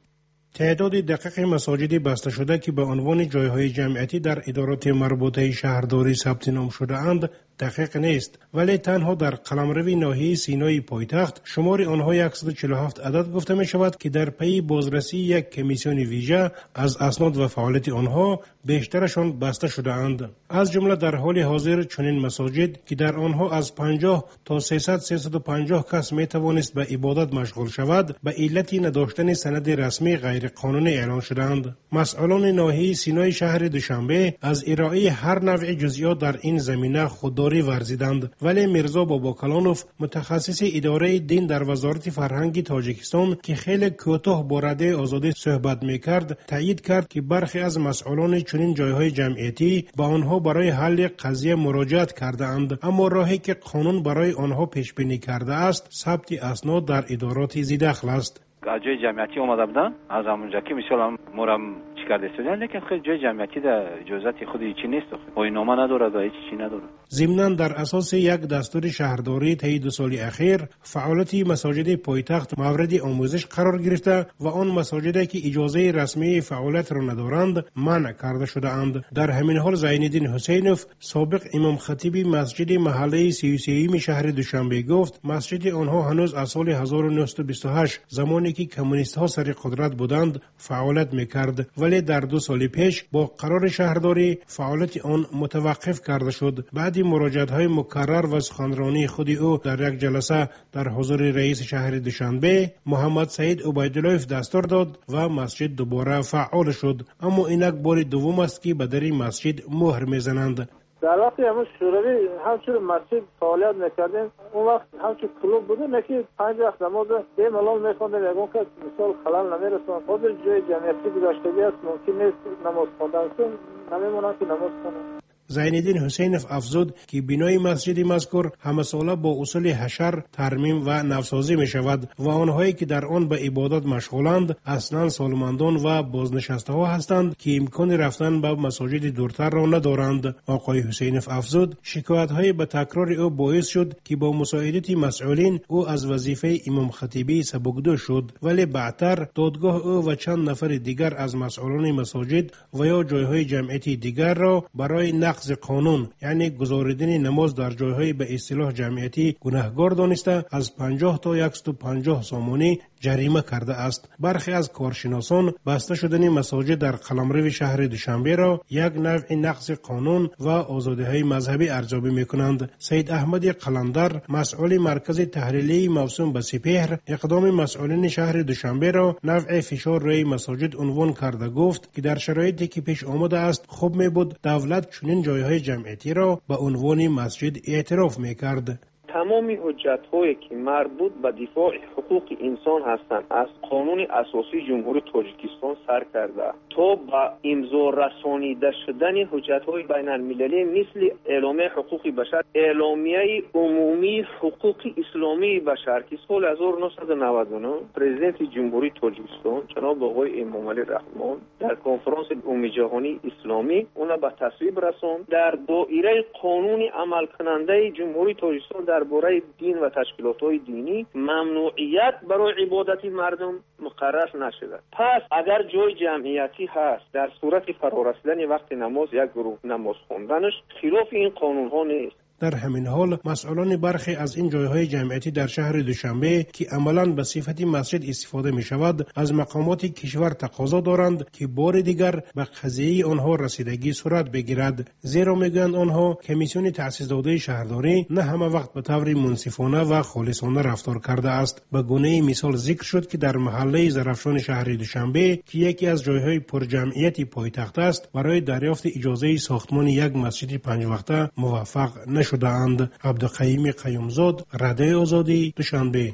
تعداد دقیق مساجد بسته شده که به عنوان جایهای جمعیتی در ادارات مربوطه شهرداری ثبت نام شده اند دقیق نیست، ولی تنها در قلمرو ناحیه سینای پایتخت شمار آنها صد و چهل و هفت عدد گفته می شود که در پی بازرسی یک کمیسیون ویژه از اسناد و فعالیت آنها بیشترشان بسته شده اند. از جمله در حال حاضر چنین مساجد که در آنها از پنجاه تا سیصد سیصد و پنجاه کس می توانست به عبادت مشغول شود به علت نداشتن سند رسمی غیر قانونی اعلان شدند. مسئولان ناحیه سینای شهر دوشنبه از ارائه هر نوع جزئیات در این زمینه خودداری ورزیدند، ولی میرزا باباکلانوف متخصص اداره دین در وزارت فرهنگ تاجیکستان که خیلی کوتاه با رده آزادی صحبت میکرد تایید کرد که برخی از مسئولان چنین جایهای جمعیتی به آنها برای حل قضیه مراجعت کرده اند، اما راهی که قانون برای آنها پیش بینی کرده است ثبت اسناد در ادارات ذی‌دخل است. جای جمعیتی اومده بودن از همونجا که مثلا مرم کرده شدن، لیکن خیلی جای جمعیتی در اجازت خود هیچی نیست، پایان‌نامه نداره و هیچ چیزی نداره. ضمناً در اساس یک دستور شهرداری طی دو سال اخیر فعالیت مساجد پایتخت مورد آموزش قرار گرفته و آن مساجدی که اجازه رسمی فعالیت را ندارند منع کرده شده اند. در همین حال زین‌الدین حسینوف سابق امام خطیب مسجد محله سی و سه شهر دوشنبه گفت مسجد آنها هنوز از سال هزار و نهصد و بیست و هشت زمانی که کمونیست ها سر قدرت بودند فعالیت میکرد، ولی در دو سال پیش با قرار شهرداری فعالیت آن متوقف کرده شد. بعد مراجعات های مکرر و سخنرانی خود او در یک جلسه در حضور رئیس شهر دوشنبه محمد سعید عبیدالله دستور داد و مسجد دوباره فعال شد، اما اینک بار دوم است که به در مسجد مهر میزنند. در وقتی همون شوروی همچون مسجد فعالیت میکردیم اون وقت همچون کلوب بودیم که پنج وقت نماز به ملال میخواندیم، یکون که مثال خلال نمیرسون خود جای جمعیتی گذاشتگی است، ممکن نیست نماز خواندن سن نمیمونن که نماز خواندن. زین‌الدین حسینوف افزود که بنای مسجد مذکور همه ساله با اصول حشر ترمیم و نوسازی می شود و آنهایی که در آن به عبادت مشغولند اصلا سالمندان و بازنشسته ها هستند که امکان رفتن به مساجد دورتر را ندارند. آقای حسینوف افزود شکایت های به تکرار او باعث شد که با مساعدت مسئولین او از وظیفه امام خطیبی سبکدو شد، ولی بعدتر دادگاه او و چند نفر دیگر از مسئولان مساجد و یا جایهای جمعیتی دیگر را برای نقض قانون یعنی گزاردن نماز در جایهای به اصطلاح جمعیتی گناهکار دانسته از پنجاه تا صد و پنجاه سامانی جریمه کرده است. برخی از کارشناسان بسته شدن مساجد در قلمرو شهر دوشنبه را یک نوع نقض قانون و آزادی‌های مذهبی ارزیابی می‌کنند. سید احمد قلندر مسئول مرکز تحلیلی موسوم به سپهر اقدام مسئولین شهر دوشنبه را نوع فشار روی مساجد عنوان کرده گفت که در شرایطی که پیش آمده است خوب می‌بود دولت چنین جایهای جمعیتی را به عنوان مسجد اعتراف می‌کرد. تمامی حجت‌هایی که مربوط به دفاع حقوق انسان هستند از قانون اساسی جمهوری تاجیکستان سر کرده تا به امضا رسانیده شدن حجت‌های بین المللی مثل اعلامیه حقوق بشر، اعلامیه عمومی حقوق اسلامی بشر که سال هزار و نهصد و نود و نه پرزیدنت جمهوری تاجیکستان جناب آقای امام علی رحمان در کنفرانس عمومی جهانی اسلامی اون به تصویب رساند. در دایره قانون عمل کننده جمهوری تاجیکستان درباره دین و تشکیلات‌های دینی ممنوعیت برای عبادت مردم مقرر نشده. پس اگر جای جمعیتی هست در صورت فرارسیدن وقت نماز یک گروه نماز خواندنش خلاف این قانون‌ها نیست. در همین حال مسئولان برخی از این جایهای جمعیتی در شهر دوشنبه که عملاً به صفت مسجد استفاده می شود از مقامات کشور تقاضا دارند که بار دیگر به قضیه آنها رسیدگی صورت بگیرد، زیرا میگویند آنها کمیسیون تأسیس داده شهرداری نه همه وقت به طور منصفانه و خالصانه رفتار کرده است. به گونه مثال ذکر شد که در محله زرفشان شهر دوشنبه که یکی از جایهای پرجمعیت پایتخت است برای دریافت اجازه ساختمان یک مسجد پنج وقته موفق نشد شدند. عبدالقیوم قیومزاد، رادیوی آزادی، دوشنبه.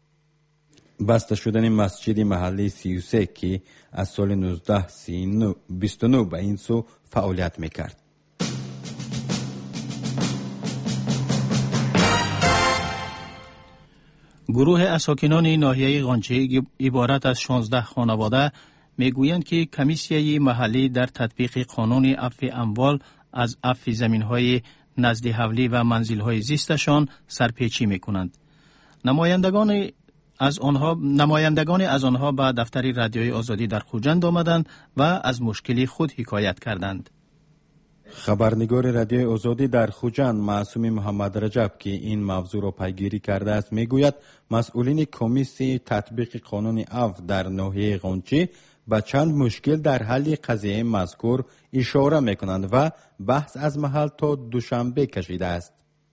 بسته شدن مسجد محلی سی و سه که از سال نوزده بیست و نه به این سو فعالیت میکرد. گروه اساکنان ناحیه غنچه عبارت از شانزده خانواده میگویند که کمیسیای محلی در تطبیق قانون عفو اموال از عفو زمین‌های نزد حولی و منزل‌های زیستشان سرپیچی می‌کنند. نمایندگان از آنها نمایندگان از آنها به دفتر رادیوی آزادی در خوجند آمدند و از مشکلی خود حکایت کردند. خبرنگار رادیوی آزادی در خوجند معصوم محمد رجب که این موضوع را پیگیری کرده است میگوید مسئولین کمیسی تطبیق قانون عفو در ناحیه غنچه به چند مشکل در حل قضیه مذکور اشاره میکنند و بحث از محل تا دوشنبه کشیده است.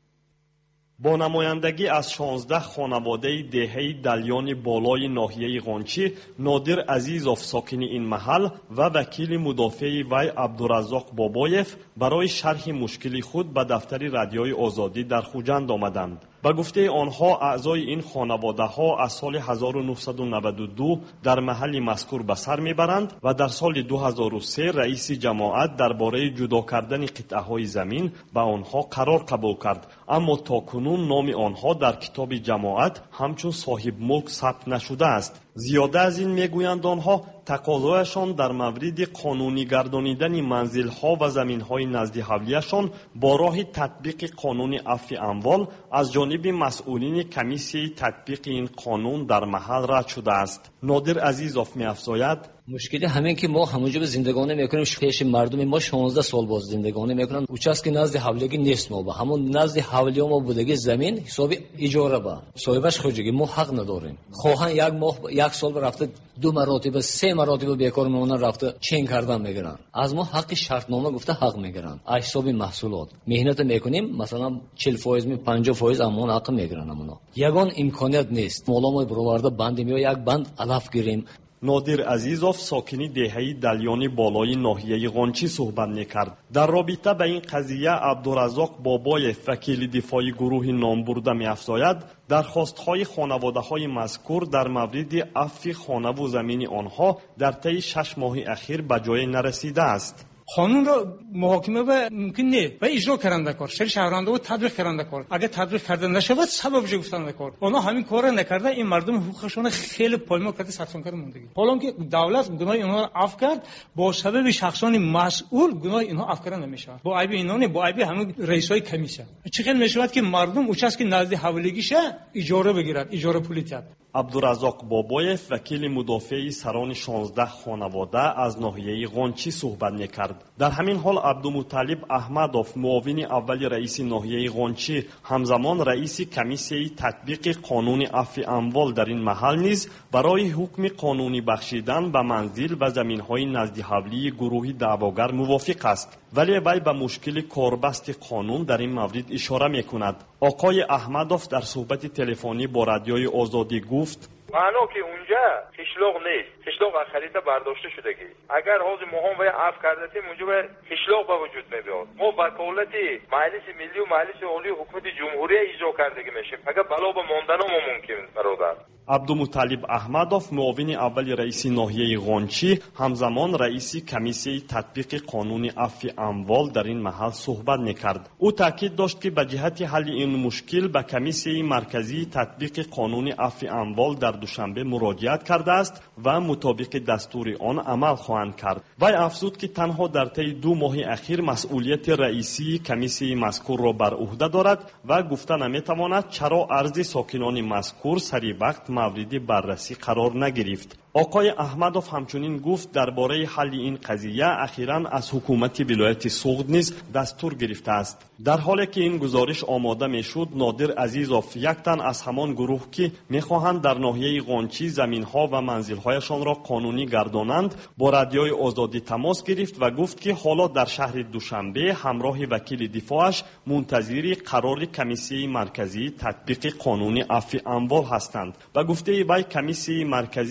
با نمایندگی از شانزده خانواده دهه دلیان بالای ناحیه غنچه، نادر عزیزوف ساکن این محل و وکیل مدافع وی عبدالرزاق بابایف برای شرح مشکل خود به دفتر رادیوی آزادی در خوجند آمدند. به گفته آنها اعضای این خانواده ها از سال هزار و نهصد و نود و دو در محل مذکور به سر میبرند و در سال دو هزار و سه رئیس جماعت درباره جدا کردن قطعه های زمین به آنها قرار قبول کرد، اما تاکنون نام آنها در کتاب جماعت همچون صاحب ملک ثبت نشده است. زیاده از این میگویند آنها تقاضایشان در مورد قانونی گردانیدن منزل‌ها و زمین‌های نزد حولیشان با راه تطبیق قانون عفو اموال از جانب مسئولین کمیسیای تطبیق این قانون در محل رد شده است. نادر عزیزوف می‌افزاید مشکلی همین که ما همونجا به زندگانی میکنیم، پیش مردم ما شانزده سال باز زندگانی میکنن. اوچاس که نزد حولیگی نیست، ما با همون نزد حولی ما بودگی زمین حسابی اجاره با صاحبش خوجگی ما حق نداریم. خواهن یک ماه یک سال رفته دو مراتب سه مراتب بیکار میمونن، رفته چین کردن میگیرن. از ما حق شرطنامه گفته حق میگیرن. حساب محصولات مهنت میکنیم، مثلا چهل درصد می پنجاه درصد امون حق میگیرن. امونا یگان امکانیت نیست. مولا ما برآورده بندیم یا یک بند علف گیریم. نادر عزیزوف ساکنی دهه دلیان بالای ناحیه غنچه صحبت میکرد. در رابطه به این قضیه عبدالرزاق بابایف وکیل دفاعی گروه نامبرده میافزاید درخواست‌های خانواده‌های مذکور در مورد عفو خانه و زمین آنها در طی شش ماه اخیر به جای نرسیده است. قانون را محاکمه و ممکن نه و اجرا کردن کار شهر شهرنده و تطبیق کردن کار. اگر تطبیق کردن نشود سببش گفتن کار. اونا همین کار نکرده، این مردم حقوقشون خیلی پایمال کرده، ستون کرده موندگی. حالا که دولت گناه اینها را عفو کرد، با سبب شخصان مسئول گناه اینها عفو کردن نمیشه. با عیب اینا نه، با عیب همون رئیسای کمیسیون. چه خیلی میشود که مردم اوچاس که نزد حوالگیشه اجاره بگیرد، اجاره پولیت. عبدالرزاق بابایف وکیل مدافع سران شانزده خانواده از ناحیه غنچه صحبت میکرد. در همین حال عبدالمطلب احمدوف معاون اول رئیس ناحیه غنچه همزمان رئیس کمیسیای تطبیق قانون عفو اموال در این محل نیز برای حکم قانونی بخشیدن به منزل و زمین‌های نزد حولی گروه دعواگر موافق است، ولی وی به مشکل کاربست قانون در این مورد اشاره میکند. آقای احمدوف در صحبت تلفنی با رادیوی آزادی گفت معنا که اونجا قشلاق نیست، قشلاق از خریطه برداشته شدگی. اگر حوض مهم و عفو کردیم اونجا به قشلاق به وجود میاد. ما وکالت مجلس ملی و مجلس عالی حکومت جمهوری اجرا کردگی میشیم. اگر بلا به ماندن ما ممکن برادر. عبدالمطلب احمدوف معاون اول رئیس ناحیه غنچه همزمان رئیس کمیسیای تطبیق قانون عفو اموال در این محل صحبت میکرد. او تاکید داشت که به جهت حل این مشکل به کمیسیای مرکزی تطبیق قانون عفو اموال در دوشنبه مراجعت کرده است و مطابق دستور آن عمل خواهند کرد. وی افزود که تنها در طی دو ماه اخیر مسئولیت رئیسی کمیسیای مذکور را بر عهده دارد و گفته نمیتواند چرا عرض ساکنان مذکور سری وقت مورد بررسی قرار نگرفت. آقای احمدوف همچنین گفت درباره حل این قضیه اخیراً از حکومت ولایت سوغد نیز دستور گرفته است. در حالی که این گزارش آماده میشد، نادر عزیزوف یک تن از همان گروه که میخواهند در ناحیه غنچه زمینها و منزلهایشان را قانونی گردانند با رادیوی آزادی تماس گرفت و گفت که حالا در شهر دوشنبه همراه وکیل دفاعش منتظر قرار کمیسیای مرکزی تطبیق قانون عفو اموال هستند و گفته وی کمیسیای مرکزی قانون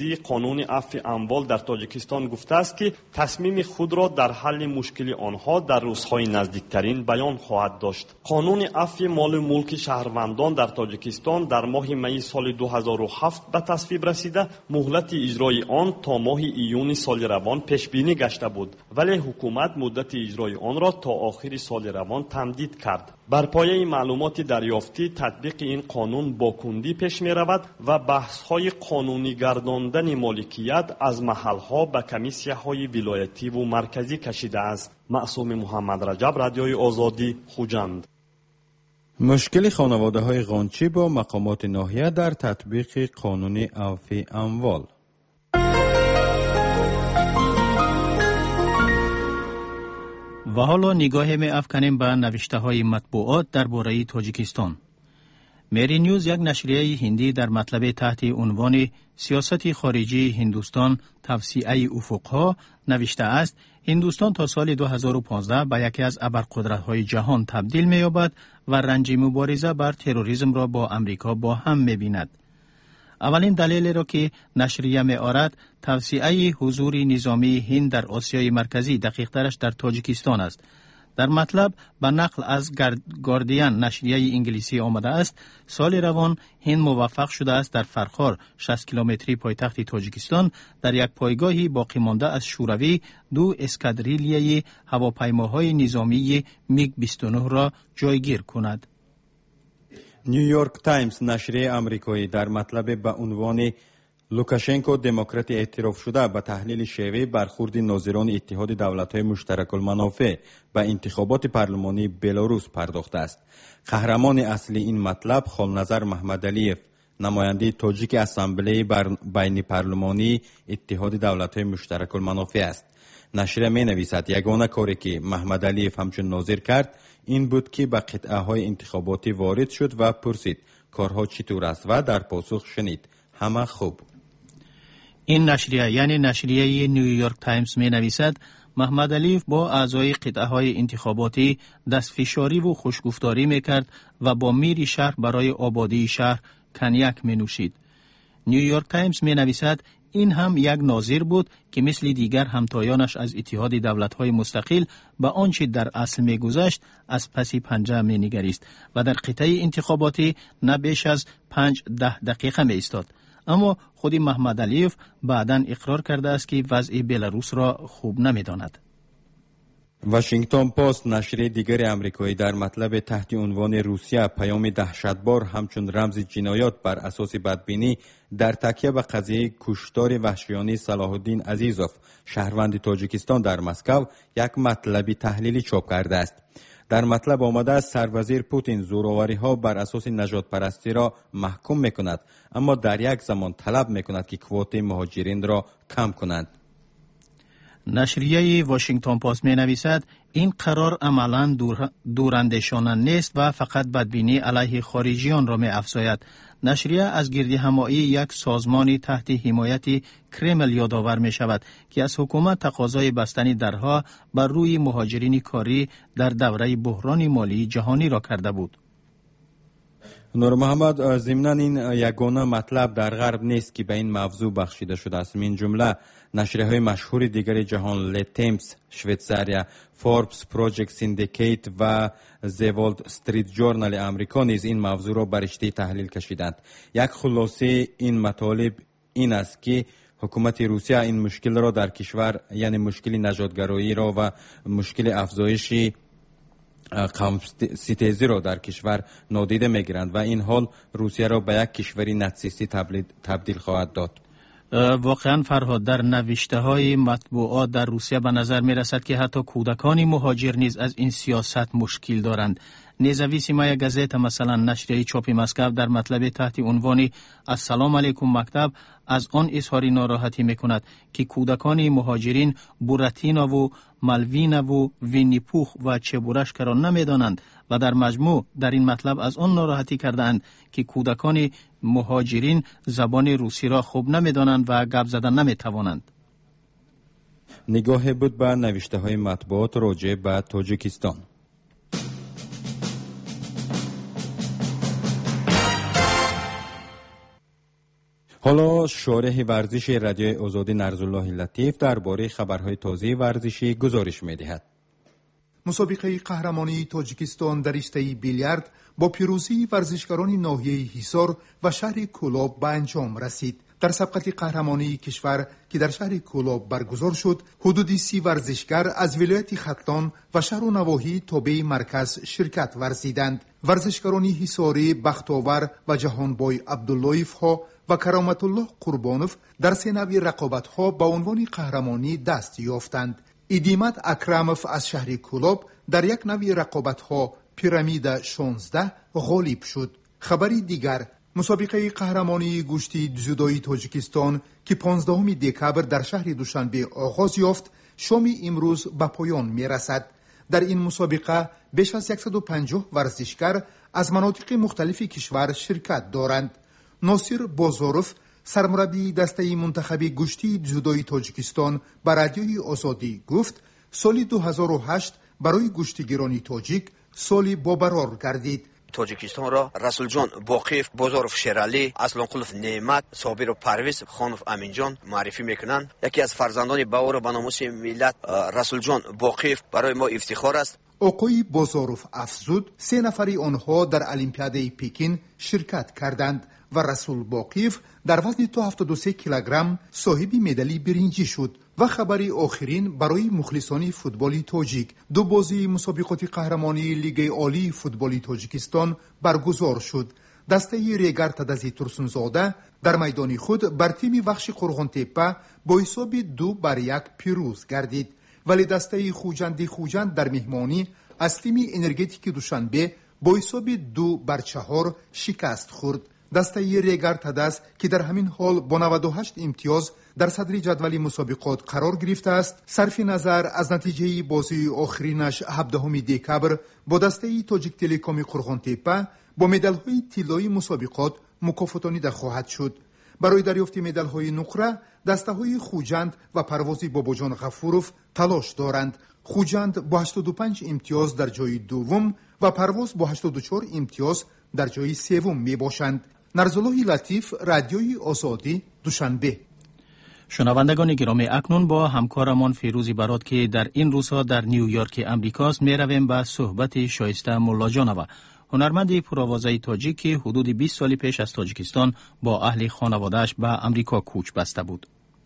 قانون عفو اموال در تاجیکستان گفته است که تصمیم خود را در حل مشکل آنها در روزهای نزدیکترین بیان خواهد داشت. قانون عفو مال ملک شهروندان در تاجیکستان در ماه می سال دو هزار و هفت به تصویب رسیده، مهلت اجرای آن تا ماه ایون سال روان پیش بینی گشته بود، ولی حکومت مدت اجرای آن را تا آخر سال روان تمدید کرد. بر پایه معلومات دریافتی تطبیق این قانون با کندی پیش می رود و بحث های قانونی گرداندن مالکیت از محل ها به کمیسیه های ولایتی و مرکزی کشیده است. معصوم محمد رجب، رادیوی آزادی، خوجند. مشکل خانواده های غانچی با مقامات ناحیه در تطبیق قانون عفو اموال. و حالا نگاه می افکنیم به نوشته های مطبوعات درباره تاجیکستان. مری نیوز، یک نشریه هندی، در مطلب تحت عنوان سیاست خارجی هندوستان توسعه افقها نوشته است: هندوستان تا سال دو هزار و پانزده به یکی از ابرقدرت‌های جهان تبدیل می‌یابد و رنج مبارزه بر تروریسم را با امریکا با هم می‌بیند. اولین دلیل را که نشریه می‌آورد توسعه حضور نظامی هند در آسیای مرکزی، دقیق‌ترش در تاجیکستان است. در مطلب به نقل از گاردین نشریه انگلیسی آمده است: سال روان هند موفق شده است در فرخار شصت کیلومتری پایتخت تاجیکستان در یک پایگاهی باقی مانده از شوروی دو اسکادریلیه هواپیماهای نظامی میگ بیست و نه را جایگیر کند. نیویورک تایمز نشریه آمریکایی در مطلب به عنوان لوکاشنکو دموکرات اعتراف شده به تحلیل شیوه برخورد ناظران اتحاد دولت‌های مشترک المنافع به انتخابات پارلمانی بلاروس پرداخته است. قهرمان اصلی این مطلب خالنظر محمد علیف، نماینده تاجیک اسامبله بین پارلمانی اتحاد دولت‌های مشترک المنافع است. نشریه می نویسد یگانه کاری که محمد علیف همچون ناظر کرد این بود که به قطعه های انتخاباتی وارد شد و پرسید کارها چطور است و در پاسخ شنید همه خوب. این نشریه یعنی نشریه نیویورک تایمز می نویسد محمد علیف با اعضای قطعه های انتخاباتی دستفشاری و خوشگفتاری می کرد و با میر شهر برای آبادی شهر کنیاک می نوشید. نیویورک تایمز می نویسد این هم یک ناظر بود که مثل دیگر همتایانش از اتحاد دولت‌های مستقل به آنچه در اصل می‌گذشت از پس پنجه می‌نگریست و در قطعه انتخاباتی نه بیش از پنج ده دقیقه می‌ایستاد. اما خود محمد علیف بعداً اقرار کرده است که وضع بلاروس را خوب نمی‌داند. واشنگتن پست نشریه دیگر آمریکایی در مطلب تحت عنوان روسیه پیام دهشتبار همچون رمز جنایات بر اساس بدبینی در تکیه به قضیه کشتار وحشیانه صلاح الدین عزیزوف شهروند تاجیکستان در مسکو یک مطلبی تحلیلی چاپ کرده است. در مطلب آمده است سروزیر پوتین زوراوری ها بر اساس نجات پرستی را محکوم میکند، اما در یک زمان طلب میکند که کوته مهاجرین را کم کنند. نشریه واشنگتن پست می نویسد این قرار عملاً دور دوراندیشانه نیست و فقط بدبینی علیه خارجیان را می افزاید. نشریه از گردی همایی یک سازمانی تحت حمایت کرمل یادآور می شود که از حکومت تقاضای بستن درها بر روی مهاجرین کاری در دوره بحران مالی جهانی را کرده بود. نور محمد، ضمناً این یگانه مطلب در غرب نیست که به این موضوع بخشیده شده است. من جمله نشریه های مشهور دیگر جهان، لی تیمز شویتزاریا، فوربس، پروژکت سیندیکیت و زیولد استریت جورنال امریکا نیز این موضوع را بر رشته تحلیل کشیدند. یک خلاصه این مطالب این است که حکومت روسیه این مشکل را در کشور، یعنی مشکل نژادگرایی را و مشکل افزایش قوم ستیزی را در کشور نادیده میگیرند و این حال روسیه را به یک کشوری ناتسیستی تبدیل خواهد داد. واقعا فرهاد، در نوشته های مطبوعات در روسیه به نظر می رسد که حتی کودکان مهاجر نیز از این سیاست مشکل دارند. نزاویسیمای گازeta مثلا نشریه چاپ مسکو در مطلب تحت عنوان السلام علیکم مکتب از آن اظهار ناراحتی میکند که کودکان مهاجرین بوراتینا و مالوینا و وینیپوخ و چبورشک را نمیدانند و در مجموع در این مطلب از آن ناراحتی کردند که کودکان مهاجرین زبان روسی را خوب نمیدانند و گپ زدن نمیتوانند. نگاه بود به نوشته های مطبوعات راجع به تاجیکستان. حالا شارح ورزش رادیوی آزادی نرزالله لطیف درباره خبرهای تازه ورزشی گزارش می‌دهد. مسابقه قهرمانی تاجیکستان در رشته بیلیارد با پیروزی ورزشکاران ناحیه حصار و شهر کولاب به انجام رسید. در سبقت قهرمانی کشور که در شهر کولاب برگزار شد، حدود سی ورزشکار از ولایت ختلان و شهر و نواحی تابع مرکز شرکت ورزیدند. ورزشکاران حصاری بختاور و جهانبای عبداللهیف ها و کرامت الله قربانوف در سه نوع رقابت ها به عنوان قهرمانی دست یافتند. ایدیمت اکراموف از شهر کولاب در یک نوع رقابت ها پیرامید شانزده غالب شد. خبری دیگر، مسابقه قهرمانی گوشتی جودویی تاجیکستان که پانزدهم دکبر در شهر دوشنبه آغاز یافت، شام امروز به پایان می رسد. در این مسابقه بیش از صد و پنجاه ورزشکار از مناطق مختلف کشور شرکت دارند. ناصر بازاروف، سرمربی دسته منتخب گوشتی جودویی تاجیکستان، به رادیوی آزادی گفت سال دو هزار و هشت برای گوشتگیران تاجیک سالی بابرار گردید. تاجیکستان را رسول جان باقیف، بازاروف شیرالی، اسلانقولوف نعمت، صابر و پرویز، خانوف امینجان معرفی میکنند. یکی از فرزندان باور و ناموس ملت رسول جان باقیف برای ما افتخار است. آقای بازاروف افزود سه نفری آنها در المپیاده پکین شرکت کردند و رسول باقیف در وزن تا هفتاد و سه کیلوگرم صاحب مدال برنجی شد. و خبری آخرین برای مخلصان فوتبال تاجیک، دو بازی مسابقات قهرمانی لیگ عالی فوتبال تاجیکستان برگزار شد. دسته ریگر تدزی ترسونزاده در میدان خود بر تیم وخش قرغنتپه با حساب دو بر یک پیروز گردید، ولی دسته خوجند خوجند در مهمانی از تیم انرژتیک دوشنبه با حساب دو بر چهار شکست خورد. دسته ریگر تدز که در همین حال با نود و هشت امتیاز در صدر جدول مسابقات قرار گرفته است، صرف نظر از نتیجه بازی آخرینش هفدهم دکبر با دسته تاجیک تلکام قرغنتپه با مدال‌های طلایی مسابقات مکافاتانیده خواهد شد. برای دریافت مدال‌های نقره، دسته‌های خوجند و پروازی باباجان غفوروف تلاش دارند. خوجند با هشتاد و پنج امتیاز در جای دوم و پرواز با هشتاد و چهار امتیاز در جای سوم می باشند. نرزالله لطیف، رادیوی آزادی، دوشنبه. شنوندگان گرامی، اکنون با همکارمان فیروزی برات که در این روزها در نیویورک امریکاست می رویم به صحبت شایسته ملاجانова، هنرمند پرآوازه تاجیک که حدود بیست سال پیش از تاجیکستان با اهل خانواده‌اش به امریکا کوچ بسته بود.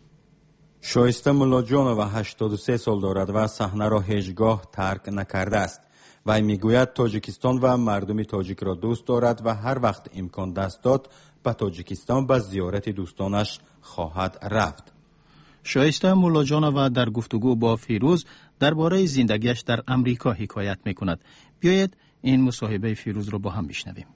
شایسته ملاجانова هشتاد و سه سال دارد و صحنه را هیچگاه ترک نکرده است. وی میگوید تاجیکستان و مردم تاجیک را دوست دارد و هر وقت امکان دست داد به تاجیکستان به زیارت دوستانش خواهد رفت. شایسته ملاجانова در گفتگو با فیروز درباره زندگیش در امریکا حکایت میکند. بیایید این مصاحبه فیروز رو با هم بشنویم.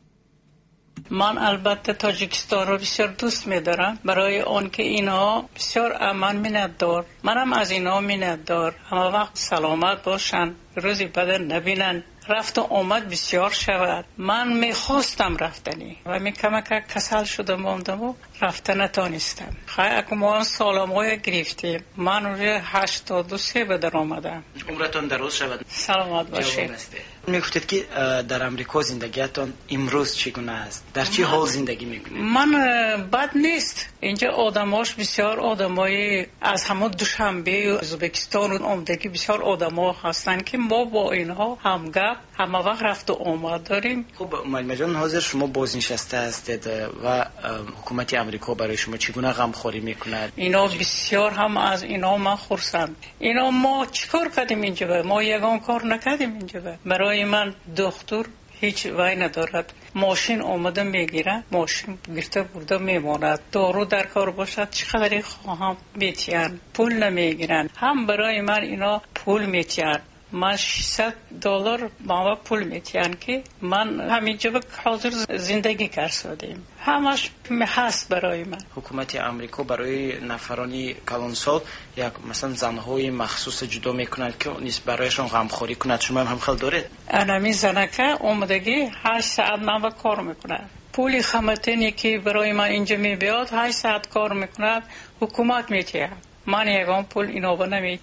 من البته تاجیکستان رو بسیار دوست می‌دارم، برای اون که اینا بسیار امن می‌ندار. منم از اینا می‌ندار، همه وقت سلامت باشن، روزی بد نبینن، رفت و آمد بسیار شود. من میخواستم رفتنی و می کمک کسل شدم موندم و رفتن نتانستم. خیلی اکو ما سالمای گرفتیم. من روی هشتاد و سه به در آمدم. عمرتون دراز شود. سلامت باشید. میگفتید که در امریکا زندگیتون امروز چگونه است؟ در چه حال زندگی میکنید؟ من بد نیست. اینجا آدماش بسیار آدمای از همون دوشنبه ازبکستان و آمدگی بسیار آدما هستن که ما با اینها همگپ همه وقت رفت و آمد داریم. خب معلم جان، حاضر شما بازنشسته هستید و حکومت امریکا برای شما چگونه غمخواری میکند؟ اینا بسیار هم از اینا من خرسند. اینا ما چیکار کردیم اینجا؟ ما یگان کار نکردیم اینجا. برای من دکتر هیچ وای ندارد. ماشین اومده میگیره، ماشین گرفته برده میماند. دارو در کار باشد چقدر خواهم میتین، پول نمیگیرن. هم برای من اینا پول میتین. من ششصد دلار ما پول میتین که من همینجا به حاضر زندگی کردیم. همش هست برای من. حکومت امریکا برای نفرانی کلانسال یک مثلا زنهای مخصوص جدا میکند که نیست برایشون غمخوری کند. شما هم خیلی دارید؟ انمی زنکه اومدگی هشت ساعت من کار میکنه. پولی خمتنی که برای من اینجا میبیاد هشت ساعت کار میکند، حکومت میتید. من یکم پول اینا با نمیتیم.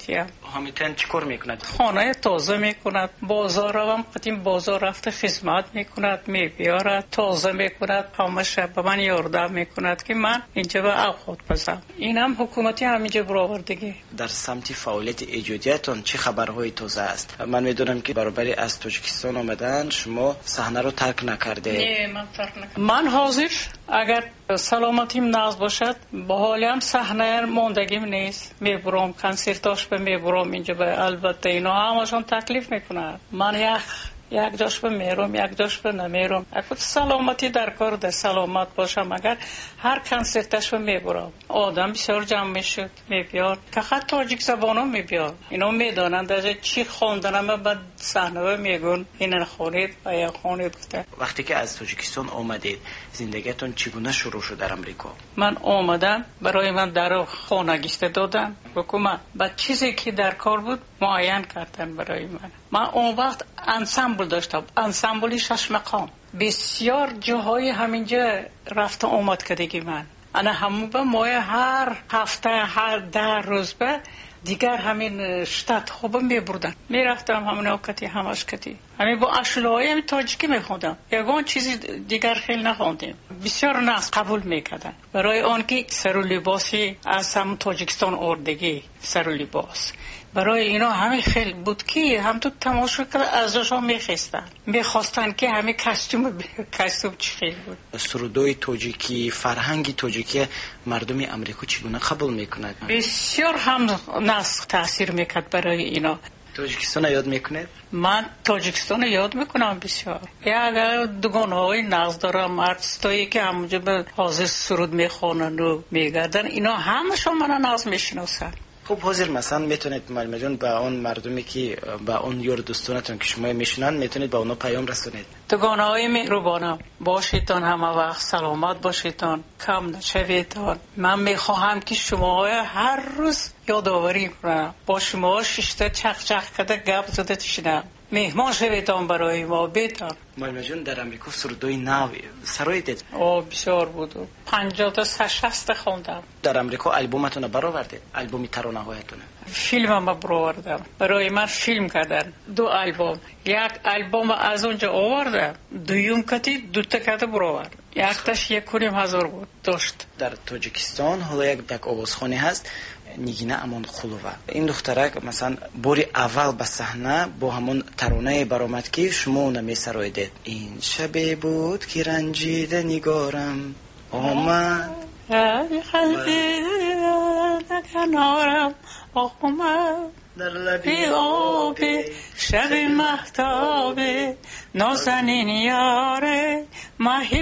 همیتن چیکار میکند؟ خانه تازه میکند، بازار هم قدیم بازار رفته خدمت میکند، میبیارد، تازه میکند، همش به من یارده میکند که من اینجا به اوقات بزنم. این هم حکومتی همینجا برآوردگی. در سمت فعالیت ایجادیتون چه خبرهای تازه است؟ من میدونم که برابری از تاجیکستان آمدن شما صحنه رو ترک نکرده. نه من ترک نکردم. من حاضر اگر سلامتیم ناز باشد با حالم صحنه موندگیم نیست، میبرم کنسرتاش به میبرم اینجا به البته اینا همشون تکلیف میکنن. من یک یک جاش به میرم یک جاش به نمیرم. اگر سلامتی در کار ده سلامت باشم اگر هر کنسرتش به میبرم. آدم بسیار جمع میشد میبیار که خط تاجیک زبانو میبیار. اینا میدانند از چی خواندنم بعد صحنه میگن این خونید و یا خونید گفته. وقتی که از تاجیکستان آمدید زندگیتون چگونه شروع شد در امریکا؟ من آمدم برای من در خانه گشته دادن حکومت بعد چیزی که در کار بود معین کردن برای من. من اون وقت انسامبل داشتم، انسامبلی شش مقام. بسیار جاهای همینجا رفت آمد کردگی من. انا همون به ماه هر هفته هر ده روز به دیگر همین شتات خوب می بردن. می رفتم همون اوقاتی همش کتی. همین با اشلای هم تاجیکی می خوندم. یگان چیزی دیگر خیلی نخوندیم. بسیار ناس قبول میکردن. برای آن که سر و لباسی از هم تاجیکستان آوردگی سر و لباس. برای اینا همین خیلی بود که هم تو تماشا کرد ازشون میخواستن میخواستن که همین کاستوم کاستوم چی خیلی بود. سرودای تاجیکی فرهنگی تاجیکی مردم امریکا چگونه قبول میکنند؟ بسیار هم ناس تاثیر میکرد برای اینا. تاجیکستان یاد میکنید؟ من تاجیکستان یاد میکنم بسیار. یا دوگانهای ناز دارم ارتستایی که همونجا به حاضر سرود میخوانن و میگردن اینا همشون من ناز میشناسن. خب حاضر مثلا میتونید معلم جان به اون مردمی که به اون یار دوستانتون که شما میشنن میتونید به اونا پیام رسونید؟ دوگانه‌های مهربانم باشیدان، همه وقت سلامت باشیدان، کم نشویدان. من میخواهم که شما هر روز یادآوری کنم با شما ششته چق چق کده گپ زده تشنم. مهمان شویدان برای ما بیتان. معلم جان در امریکا سرودای نو سرای دید؟ آه بسیار بود. پنجاه تا شصت خوندم. در امریکا البومتون برآوردید؟ البوم ترانه هایتون؟ فیلم ما برآوردم. برای من فیلم کردن دو البوم. یک البوم از اونجا آوردم. دویم کتی دو تا کته برآورد. یک تاش یک کنیم هزار بود داشت. در تاجیکستان حالا یک یک آوازخانه هست نیگینه امان خلوه. این دخترک مثلا باری اول به صحنه با همون ترانه برآمد که شما اون میسرایدید. این شب بود که رنجیده نگارم آمد کنارم آمد در لبی آبی شب مهتابی نازنین یاره ماهی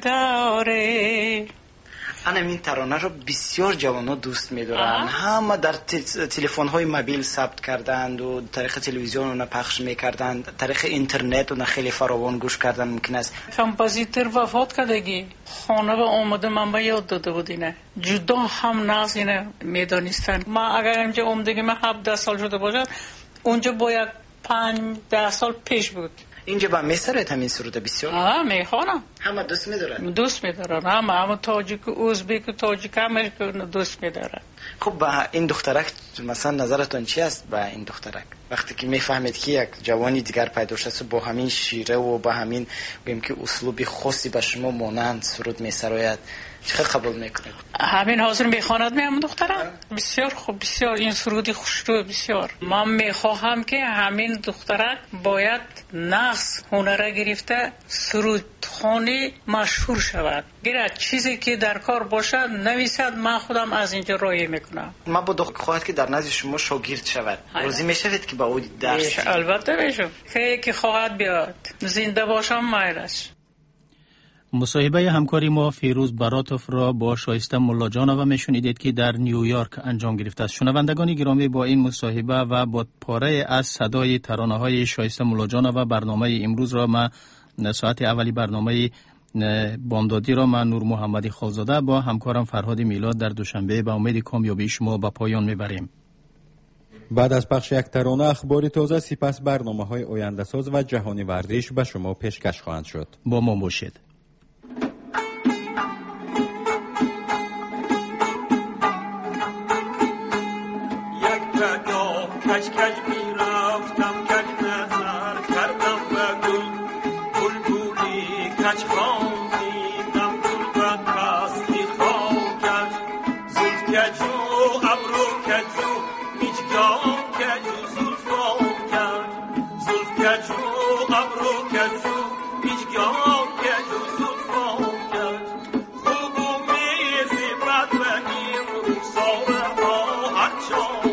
بیداره. انا این ترانه رو بسیار جوانا دوست می‌دارن. همه در تلفن های موبایل ثبت کردند و طریق تلویزیون اون پخش می‌کردند، طریق اینترنت اون خیلی فراوان گوش کردن ممکن است. کمپوزیتور وفات کردگی خانه به آمده من به یاد داده بودینه جدا هم ناز اینه میدانستن. ما اگر اینجا اومدگی من هفده سال شده باشد اونجا باید پنج ده سال پیش بود. اینجا با میسرت همین سروده بسیار؟ آه میخوانم. همه دوست میدارن؟ دوست میدارن. همه همه تاجیک ازبک تاجیک امریکا دوست میدارن. خب با این دخترک مثلا نظرتون چی است با این دخترک؟ وقتی که میفهمید که یک جوانی دیگر پیدا شده با همین شیره و با همین بگیم که اسلوب خاصی به شما مانند سرود میسراید چه قبول میکنید؟ همین حاضر میخواند میام دخترک بسیار خوب بسیار این سرودی خوشرو بسیار. من میخواهم که همین دخترک باید نقص هنره گرفته سرود خانی مشهور شود. گرد چیزی که در کار باشد نویسد من خودم از اینجا رای میکنم. ما با دختر خواهد که در نزد شما شاگرد شود راضی میشوید که با او درس؟ البته میشم خیلی که خواهد بیاد زنده باشم مایلش. مصاحبه همکاری ما فیروز براتوف را با شایسته ملاجانوو میشنیدید که در نیویورک انجام گرفته است. شنوندگان گرامی با این مصاحبه و با پاره از صدای ترانه های شایسته ملاجانوو برنامه امروز را ما ساعت اولی برنامه بامدادی را من نور محمدی خالزاده با همکارم فرهاد میلاد در دوشنبه به امید کامیابی شما به پایان میبریم. بعد از پخش یک ترانه اخباری تازه سپس برنامه های آینده ساز و جهانی ورزش به شما پیشکش خواهند شد. با ما باشید. یک کج کج می رفتم کج نظر کردم به گل گل گولی کج خواندیدم گل به دستی خاکش زلف کجو ابرو کجو هیچگاه کجو زلفان کج زلف کجو ابرو کجو هیچگاه کجو زلفان کج خوبو میزی بد بگیر ساره ها هر چون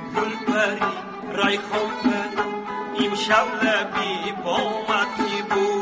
ریخان امشب لبی با مدی بود